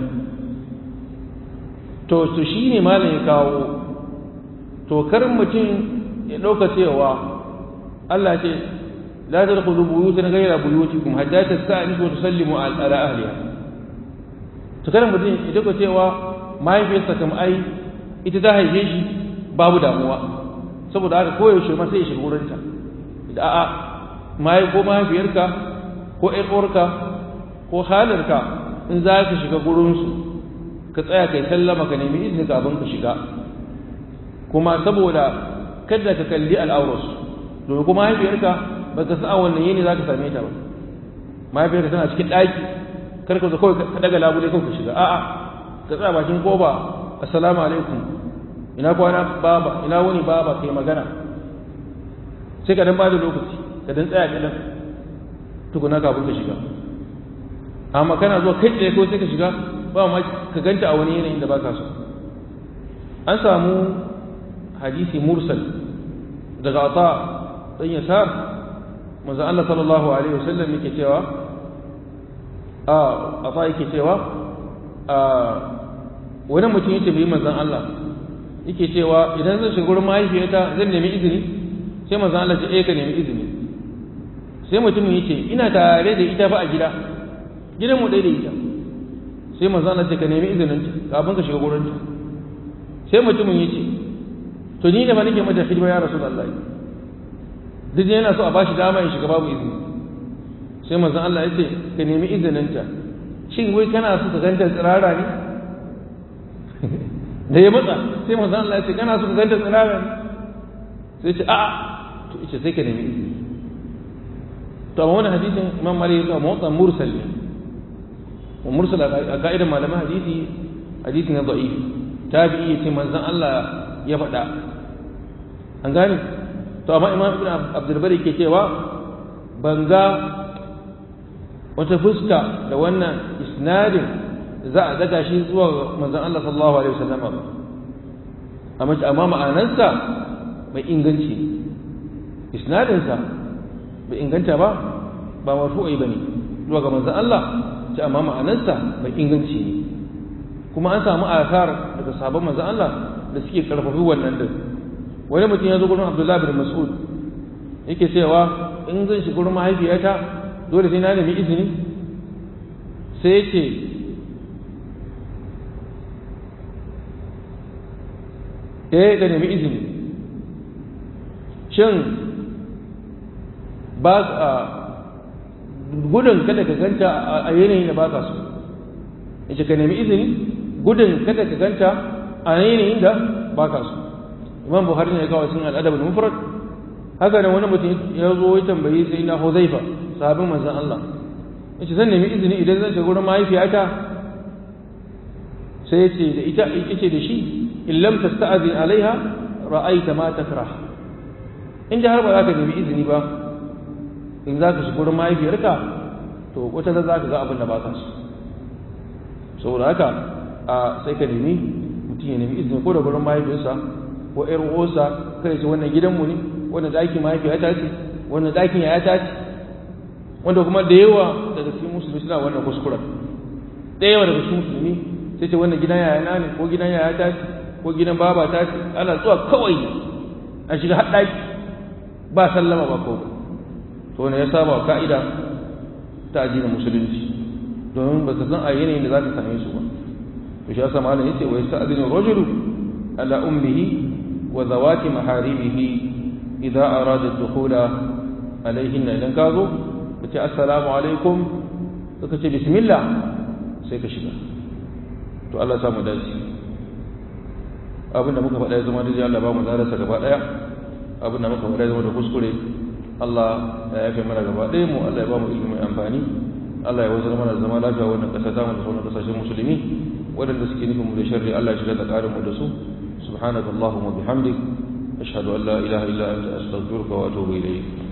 to to shine malam ya kawo to kar mutum ya dauka cewa Allah ce la tadkhulu buyutan ghayra buyutikum hatta tasta'nisu wa tusallimu ala ahliha to kar mutum ya dauka cewa mahaifiyarsa kam ai ita ta haife shi babu damuwa saboda haka koyaushe ma sai ya shiga wurinta a'a mai ko mahaifiyarka ko ƴar uwarka ko halarka in za ka shiga gurinsu ka tsaya kai sallama ka nemi izini kafin ka shiga kuma saboda kada ka kalli al'aurarsu domin kuma mahaifiyarka ba ka san wannan yini za ka same ta ba mahaifiyarka tana cikin ɗaki kar ka zo kawai ka daga labule kawai ka shiga a'a ka tsaya bakin koba assalamu alaikum ina kwana baba ina wuni baba kai magana sai ka dan ba da lokaci ka dan tsaya kadan tukuna kafin ka shiga amma kana zuwa kai tsaye ko sai ka shiga ba ma ka ganta a wani yanayin da baka so an samu hadisi mursal daga ata dan yasar manzo Allah sallallahu alaihi wasallam yake cewa a ata yake cewa a wani mutum yace bai manzon Allah yake cewa idan zan shiga gurin mahaifiyata zan nemi izini sai manzon Allah ya ce eh ka nemi izini sai mutumin yace ina tare da ita fa a gida gidan mu dai da ita sai manzo Allah ce ka nemi izinin ta kafin ka shiga gurin ta sai mutumin yace to ni da ba nake mata hidima ya rasulullahi duk yana so a bashi dama ya shiga babu izini sai manzo Allah yace ka nemi izinin ta shin wai kana so ka ganta tsirara ne da ya matsa sai manzo Allah yace kana so ka ganta tsirara ne sai ce a'a to yace sai ka nemi izini to amma wannan hadisin Imam Malik ya kawo mawta mursal ne mursal a ka'idar malaman hadisi hadisi ne da'if tabi'i yace manzon Allah ya faɗa an gane to amma Imam Ibn Abdul Bari ke cewa banga wata fuska da wannan isnadin za a daga shi zuwa manzon Allah sallallahu alaihi wasallam amma amma ma'anarsa mai inganci isnadinsa bai inganta ba ba marfu'i bane zuwa ga manzon Allah ce amma ma'anarsa mai inganci ne kuma an samu asar daga sahabban manzon Allah da suke karfafi wannan din wani mutum ya zo gurin Abdullah bin Mas'ud yake cewa in zan shiga gurin mahaifiyata dole sai na nemi izini sai yake eh da nemi izini shin ba a gudun kada ka ganta a yanayin da baka so yace ka nemi izini gudun kada ka ganta a yanayin da baka so Imam Buhari ne ya kawo cikin al-Adab al-Mufrad haka ne wani mutum ya zo ya tambayi sai na Huzaifa sahabin manzon Allah yace zan nemi izini idan zan shiga gurin mahaifiyata sai yace da ita yace da shi in lam tasta'zin alaiha ra'aita ma takrah inda har ba za ka nemi izini ba in za ka shiga gurin mahaifiyarka to wata za ka ga abin da ba ka so saboda haka a sai ka nemi mutum ya nemi izini ko da gurin mahaifiyarsa ko ƴar uwarsa kai ce wannan gidanmu ne wannan ɗakin mahaifiyata ce wannan ɗakin yayata ce wanda kuma da yawa daga cikin musulmi suna wannan kuskuren da yawa daga cikin musulmi sai ce wannan gidan yaya ne ko gidan yaya ta ce ko gidan baba ta ce ana zuwa kawai an shiga haɗaki ba sallama ba ko to ne ya saba ka'ida ta addinin musulunci domin ba ka san a yanayin da za ka same su ba to shi yasa malam yace wa yasta'dinu rajulu ala ummihi wa zawati maharimihi idza arada ad-dukhula alayhinna idan ka zo ka ce assalamu alaikum ka ce bismillah sai ka shiga to Allah ya samu dace abinda muka faɗa ya zama da Allah ba mu zarasa gaba daya abinda muka faɗa ya zama da kuskure Allah ya yafe mana gaba daya mu Allah ya ba mu ilimi amfani Allah ya wazar mana zama lafiya wannan ƙasa ta mu da sauran ƙasashen musulmi waɗanda suke nufin mu da sharri Allah ya shiga da ƙarin mu da su subhanakallahumma bihamdik ashhadu an la ilaha illa anta astaghfiruka wa atubu ilayk